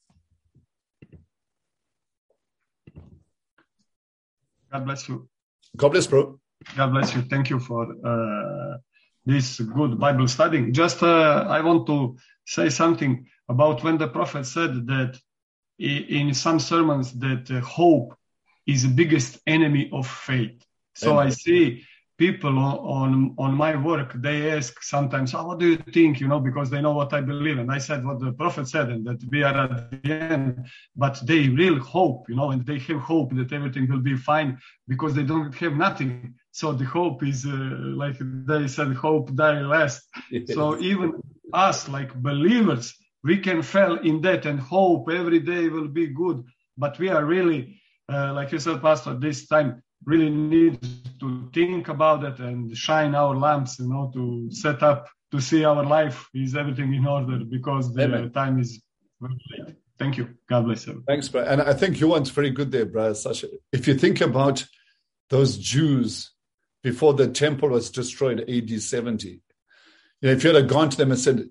God bless you. God bless, bro. God bless you. Thank you for uh, this good Bible study. Just uh, I want to say something about when the prophet said that in some sermons that uh, hope is the biggest enemy of faith. So Amen. I see people on, on on my work, they ask sometimes, oh, what do you think? You know, because they know what I believe. And I said what the prophet said, and that we are at the end. But they really hope, you know, and they have hope that everything will be fine because they don't have nothing. So the hope is, uh, like they said, hope die last. So even us, like believers, we can fail in that and hope every day will be good. But we are really uh, like you said, Pastor, this time really need to think about it and shine our lamps, you know, to set up, to see our life is everything in order, because the Amen. Time is very late. Thank you. God bless you. Thanks, bro. And I think your one's very good there, brother Sasha. If you think about those Jews before the temple was destroyed, A D seventy, you know, if you had gone to them and said,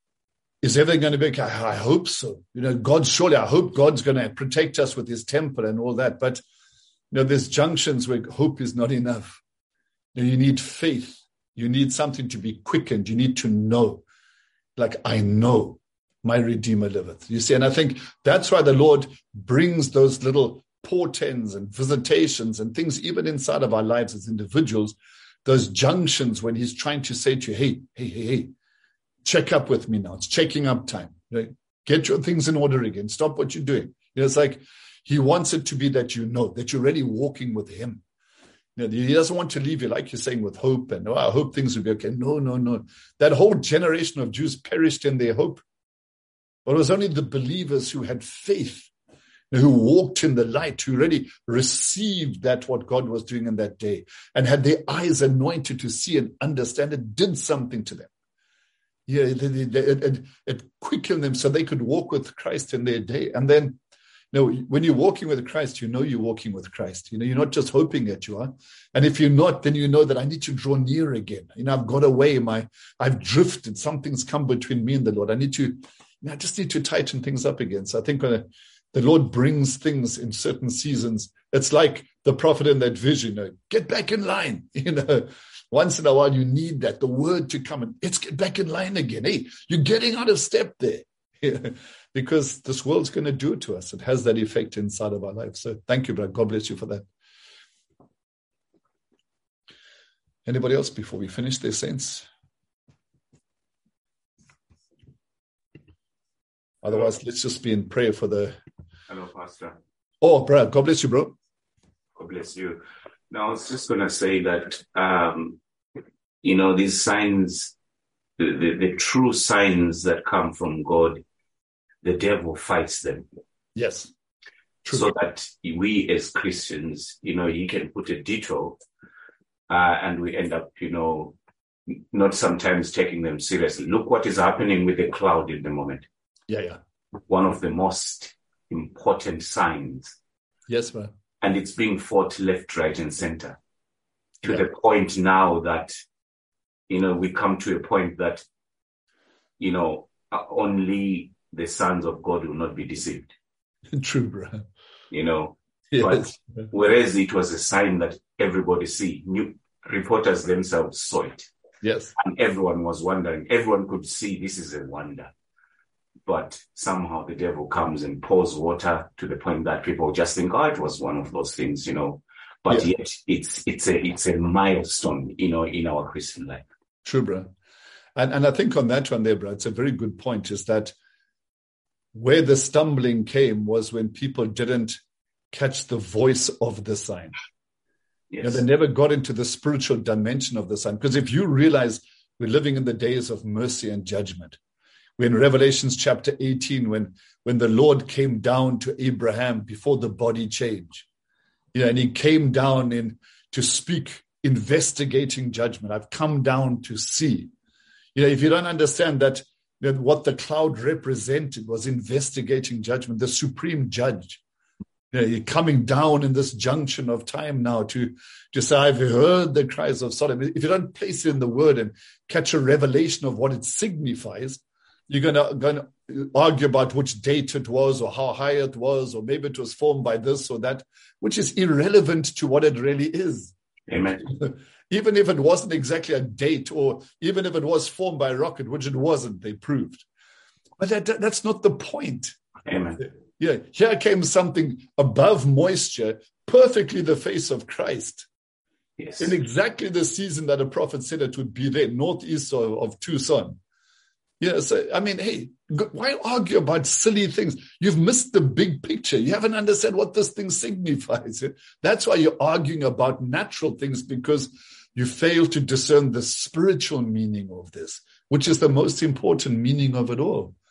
is everything going to be okay? I hope so. You know, God, surely I hope God's going to protect us with his temple and all that. But, you know, there's junctions where hope is not enough. You know, you need faith. You need something to be quickened. You need to know, like, I know my Redeemer liveth. You see, and I think that's why the Lord brings those little portents and visitations and things, even inside of our lives as individuals, those junctions when he's trying to say to you, hey, hey, hey, hey, check up with me now. It's checking up time. You know, get your things in order again. Stop what you're doing. You know, it's like he wants it to be that you know, that you're really walking with him. You know, he doesn't want to leave you, like you're saying, with hope and, oh, I hope things will be okay. No, no, no. That whole generation of Jews perished in their hope. But it was only the believers who had faith, who walked in the light, who really received that what God was doing in that day and had their eyes anointed to see and understand it, did something to them. Yeah, it, it, it, it quickened them so they could walk with Christ in their day. And then, you know, when you're walking with Christ, you know you're walking with Christ. You know, you're not just hoping that you are. And if you're not, then you know that I need to draw near again. You know, I've got away. My, I've drifted. Something's come between me and the Lord. I need to, you know, I just need to tighten things up again. So I think when the Lord brings things in certain seasons, it's like the prophet in that vision, you know, get back in line, you know. Once in a while, you need that, the word to come and let's get back in line again. Hey, you're getting out of step there. Because this world's going to do it to us. It has that effect inside of our lives. So thank you, brother. God bless you for that. Anybody else before we finish their saints? Otherwise, let's just be in prayer for the... Hello, Pastor. Oh, brother, God bless you, bro. God bless you. Now, I was just going to say that, um, you know, these signs, the, the, the true signs that come from God, the devil fights them. Yes. True. So that we as Christians, you know, he can put a detour uh, and we end up, you know, not sometimes taking them seriously. Look what is happening with the cloud in the moment. Yeah, yeah. One of the most important signs. Yes, man. And it's being fought left, right, and center to yeah. the point now that, you know, we come to a point that, you know, only the sons of God will not be deceived. True, bro. You know, yes. But whereas it was a sign that everybody see, new reporters themselves saw it. Yes. And everyone was wondering, everyone could see this is a wonder. But somehow the devil comes and pours water to the point that people just think, oh, it was one of those things, you know. But yeah. yet it's it's a it's a milestone, you know, in our Christian life. True, bro. And and I think on that one there, bro, it's a very good point, is that where the stumbling came was when people didn't catch the voice of the sign. Yes. You know, they never got into the spiritual dimension of the sign. Because if you realize we're living in the days of mercy and judgment, when Revelations chapter eighteen, when, when the Lord came down to Abraham before the body change, you know, and he came down in to speak, investigating judgment. I've come down to see. You know, if you don't understand that, you know, what the cloud represented was investigating judgment, the supreme judge. You know, you're coming down in this junction of time now to, to say, I've heard the cries of Sodom. If you don't place it in the word and catch a revelation of what it signifies, you're going to, going to argue about which date it was or how high it was, or maybe it was formed by this or that, which is irrelevant to what it really is. Amen. Even if it wasn't exactly a date, or even if it was formed by a rocket, which it wasn't, they proved. But that, that, that's not the point. Amen. Yeah, here came something above moisture, perfectly the face of Christ. Yes. In exactly the season that a prophet said it would be there, northeast of, of Tucson. Yeah, so, I mean, hey, why argue about silly things? You've missed the big picture. You haven't understood what this thing signifies. That's why you're arguing about natural things, because you fail to discern the spiritual meaning of this, which is the most important meaning of it all.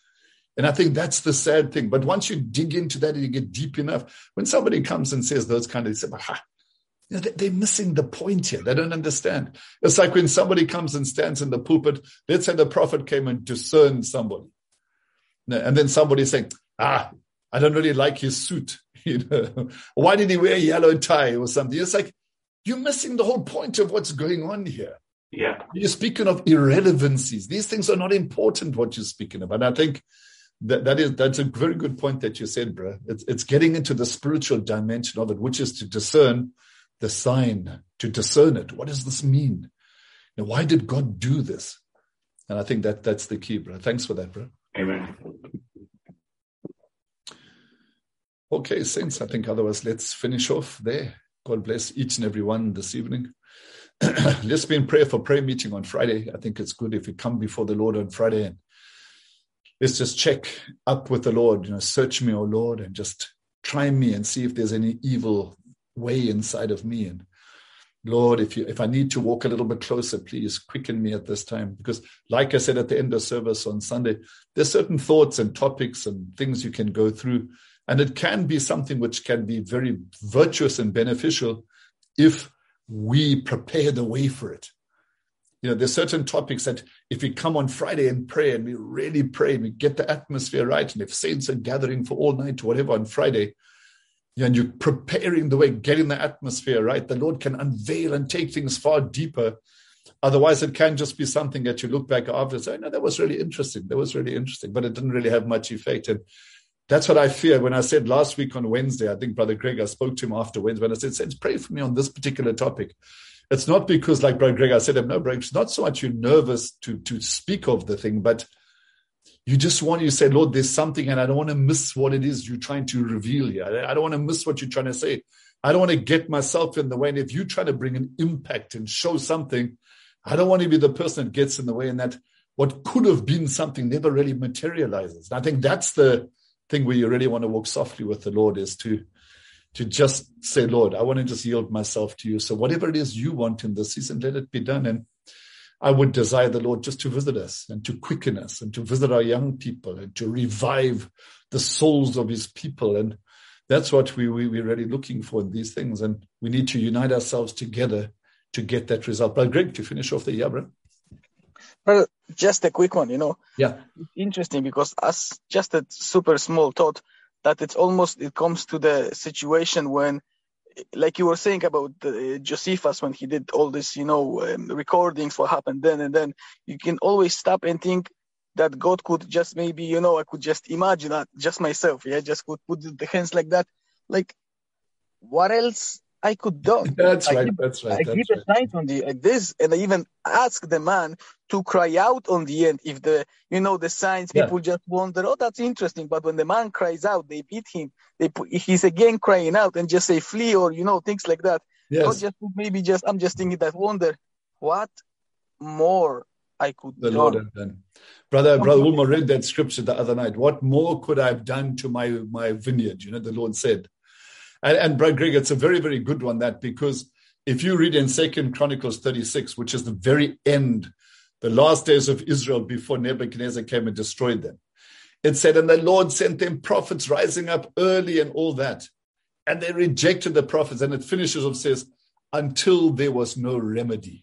And I think that's the sad thing. But once you dig into that and you get deep enough, when somebody comes and says those kind of, they say, ah, you know, they're missing the point here. They don't understand. It's like when somebody comes and stands in the pulpit, let's say the prophet came and discerned somebody. And then somebody's saying, ah, I don't really like his suit. You know, why did he wear a yellow tie or something? It's like, you're missing the whole point of what's going on here. Yeah. You're speaking of irrelevancies. These things are not important, what you're speaking about. And I think that, that is, that's a very good point that you said, bro. It's, it's getting into the spiritual dimension of it, which is to discern the sign, to discern it. What does this mean? You know, why did God do this? And I think that that's the key, bro. Thanks for that, bro. Amen. Okay, saints, I think otherwise let's finish off there. God bless each and every one this evening. Let's be in prayer for prayer meeting on Friday. I think it's good if we come before the Lord on Friday and let's just check up with the Lord. You know, search me, O Lord, and just try me and see if there's any evil way inside of me. And Lord, if you if I need to walk a little bit closer, please quicken me at this time. Because like I said at the end of service on Sunday, there's certain thoughts and topics and things you can go through. And it can be something which can be very virtuous and beneficial if we prepare the way for it. You know, there's certain topics that if we come on Friday and pray and we really pray, we get the atmosphere right. And if saints are gathering for all night or whatever on Friday, and you're preparing the way, getting the atmosphere right, the Lord can unveil and take things far deeper. Otherwise, it can just be something that you look back after and say, no, that was really interesting. That was really interesting, but it didn't really have much effect. And that's what I fear. When I said last week on Wednesday, I think Brother Greg, I spoke to him after Wednesday, when I said, said, pray for me on this particular topic. It's not because, like Brother Greg, I said, no, bro, it's not so much you're nervous to, to speak of the thing, but you just want, you say, Lord, there's something, and I don't want to miss what it is you're trying to reveal here. I don't want to miss what you're trying to say. I don't want to get myself in the way. And if you try to bring an impact and show something, I don't want to be the person that gets in the way, and that what could have been something never really materializes. And I think that's the thing where you really want to walk softly with the Lord, is to, to just say, Lord, I want to just yield myself to you. So whatever it is you want in this season, let it be done. And I would desire the Lord just to visit us and to quicken us and to visit our young people and to revive the souls of his people. And that's what we, we, we're really looking for in these things. And we need to unite ourselves together to get that result. But Greg, to finish off the year, bro. Well, just a quick one, you know. Yeah. It's interesting because as just a super small thought that it's almost, it comes to the situation when, like you were saying about uh, Josephus, when he did all this, you know, um, recordings, what happened then and then, you can always stop and think that God could just maybe, you know, I could just imagine that just myself, yeah, just could put the hands like that. Like, what else I could do? That's I right, give, that's right. I that's give right. a sign on the like this, and I even ask the man to cry out on the end. If the, you know, the signs, Yeah. people just wonder, oh, that's interesting. But when the man cries out, they beat him. They put, he's again crying out and just say flee, or, you know, things like that. Yes. Not just maybe just, I'm just thinking that wonder, what more I could The do. Lord had done. Brother, Brother Wilma read that scripture the other night. What more could I have done to my, my vineyard? You know, the Lord said. And, and Brother Greg, it's a very, very good one, that, because if you read in Second Chronicles thirty-six, which is the very end, the last days of Israel before Nebuchadnezzar came and destroyed them, it said, and the Lord sent them prophets rising up early and all that. And they rejected the prophets. And it finishes off, says, until there was no remedy.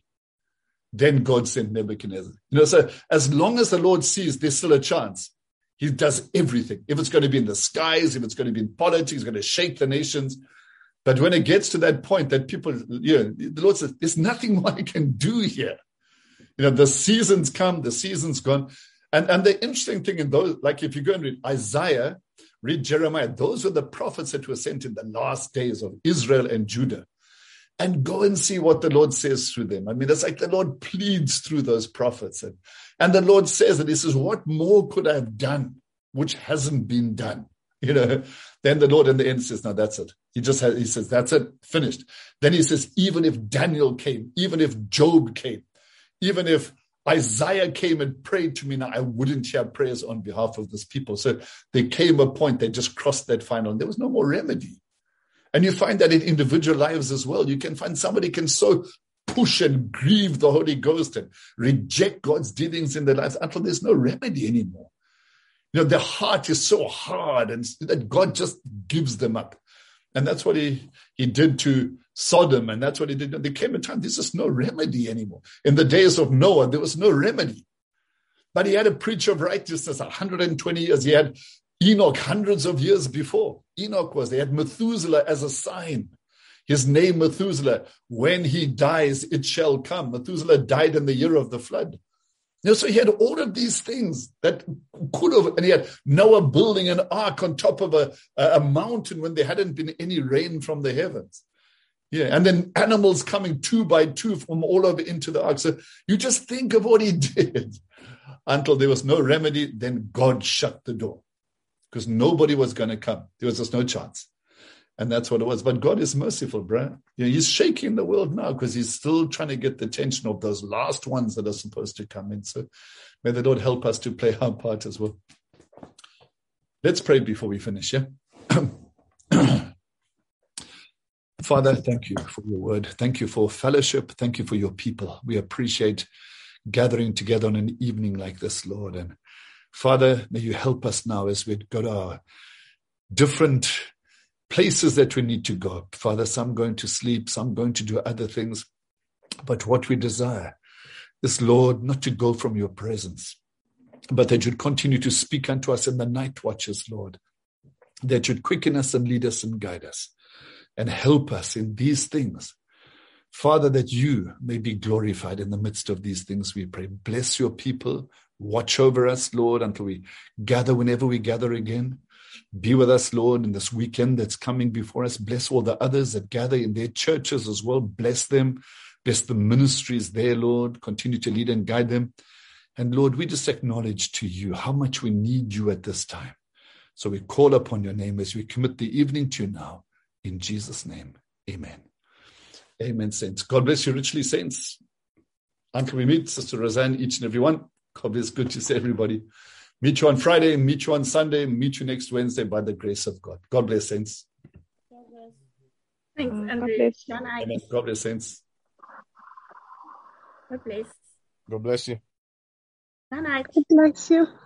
Then God sent Nebuchadnezzar. You know, so as long as the Lord sees there's still a chance, he does everything. If it's going to be in the skies, if it's going to be in politics, he's going to shake the nations. But when it gets to that point that people, you know, the Lord says, there's nothing more I can do here. You know, the season's come, the season's gone. And, and the interesting thing in those, like if you go and read Isaiah, read Jeremiah, those were the prophets that were sent in the last days of Israel and Judah. And go and see what the Lord says through them. I mean, it's like the Lord pleads through those prophets. And, and the Lord says that he says, what more could I have done which hasn't been done? You know, then the Lord in the end says, no, that's it. He just has, he says, that's it, finished. Then he says, even if Daniel came, even if Job came, even if Isaiah came and prayed to me, now I wouldn't hear prayers on behalf of this people. So there came a point, they just crossed that final, and there was no more remedy. And you find that in individual lives as well. You can find somebody can so push and grieve the Holy Ghost and reject God's dealings in their lives until there's no remedy anymore. You know, their heart is so hard and that God just gives them up. And that's what he, he did to Sodom. And that's what he did. There came a time, there's just no remedy anymore. In the days of Noah, there was no remedy. But he had a preacher of righteousness one hundred twenty years. He had Enoch hundreds of years before. Enoch was, they had Methuselah as a sign. His name Methuselah, when he dies, it shall come. Methuselah died in the year of the flood. You know, so he had all of these things that could have, and he had Noah building an ark on top of a, a mountain when there hadn't been any rain from the heavens. Yeah, and then animals coming two by two from all over into the ark. So you just think of what he did until there was no remedy. Then God shut the door because nobody was going to come. There was just no chance. And that's what it was. But God is merciful, bro. You know, he's shaking the world now because he's still trying to get the attention of those last ones that are supposed to come in. So may the Lord help us to play our part as well. Let's pray before we finish, yeah? Father, thank you for your word. Thank you for fellowship. Thank you for your people. We appreciate gathering together on an evening like this, Lord. And Father, may you help us now as we go to our different places that we need to go. Father, some going to sleep, some going to do other things. But what we desire is, Lord, not to go from your presence, but that you'd continue to speak unto us in the night watches, Lord, that you'd quicken us and lead us and guide us and help us in these things. Father, that you may be glorified in the midst of these things, we pray. Bless your people. Watch over us, Lord, until we gather whenever we gather again. Be with us, Lord, in this weekend that's coming before us. Bless all the others that gather in their churches as well. Bless them. Bless the ministries there, Lord. Continue to lead and guide them. And Lord, we just acknowledge to you how much we need you at this time. So we call upon your name as we commit the evening to you now. In Jesus' name, amen. Amen, saints. God bless you richly, saints. Until we meet, Sister Roseanne, each and every one. God bless. Good to see everybody. Meet you on Friday, meet you on Sunday, meet you next Wednesday by the grace of God. God bless, saints. God bless. Thanks, God Andrew. bless. Good night. Amen. God bless, saints. God bless. God bless you. Good night. God bless you.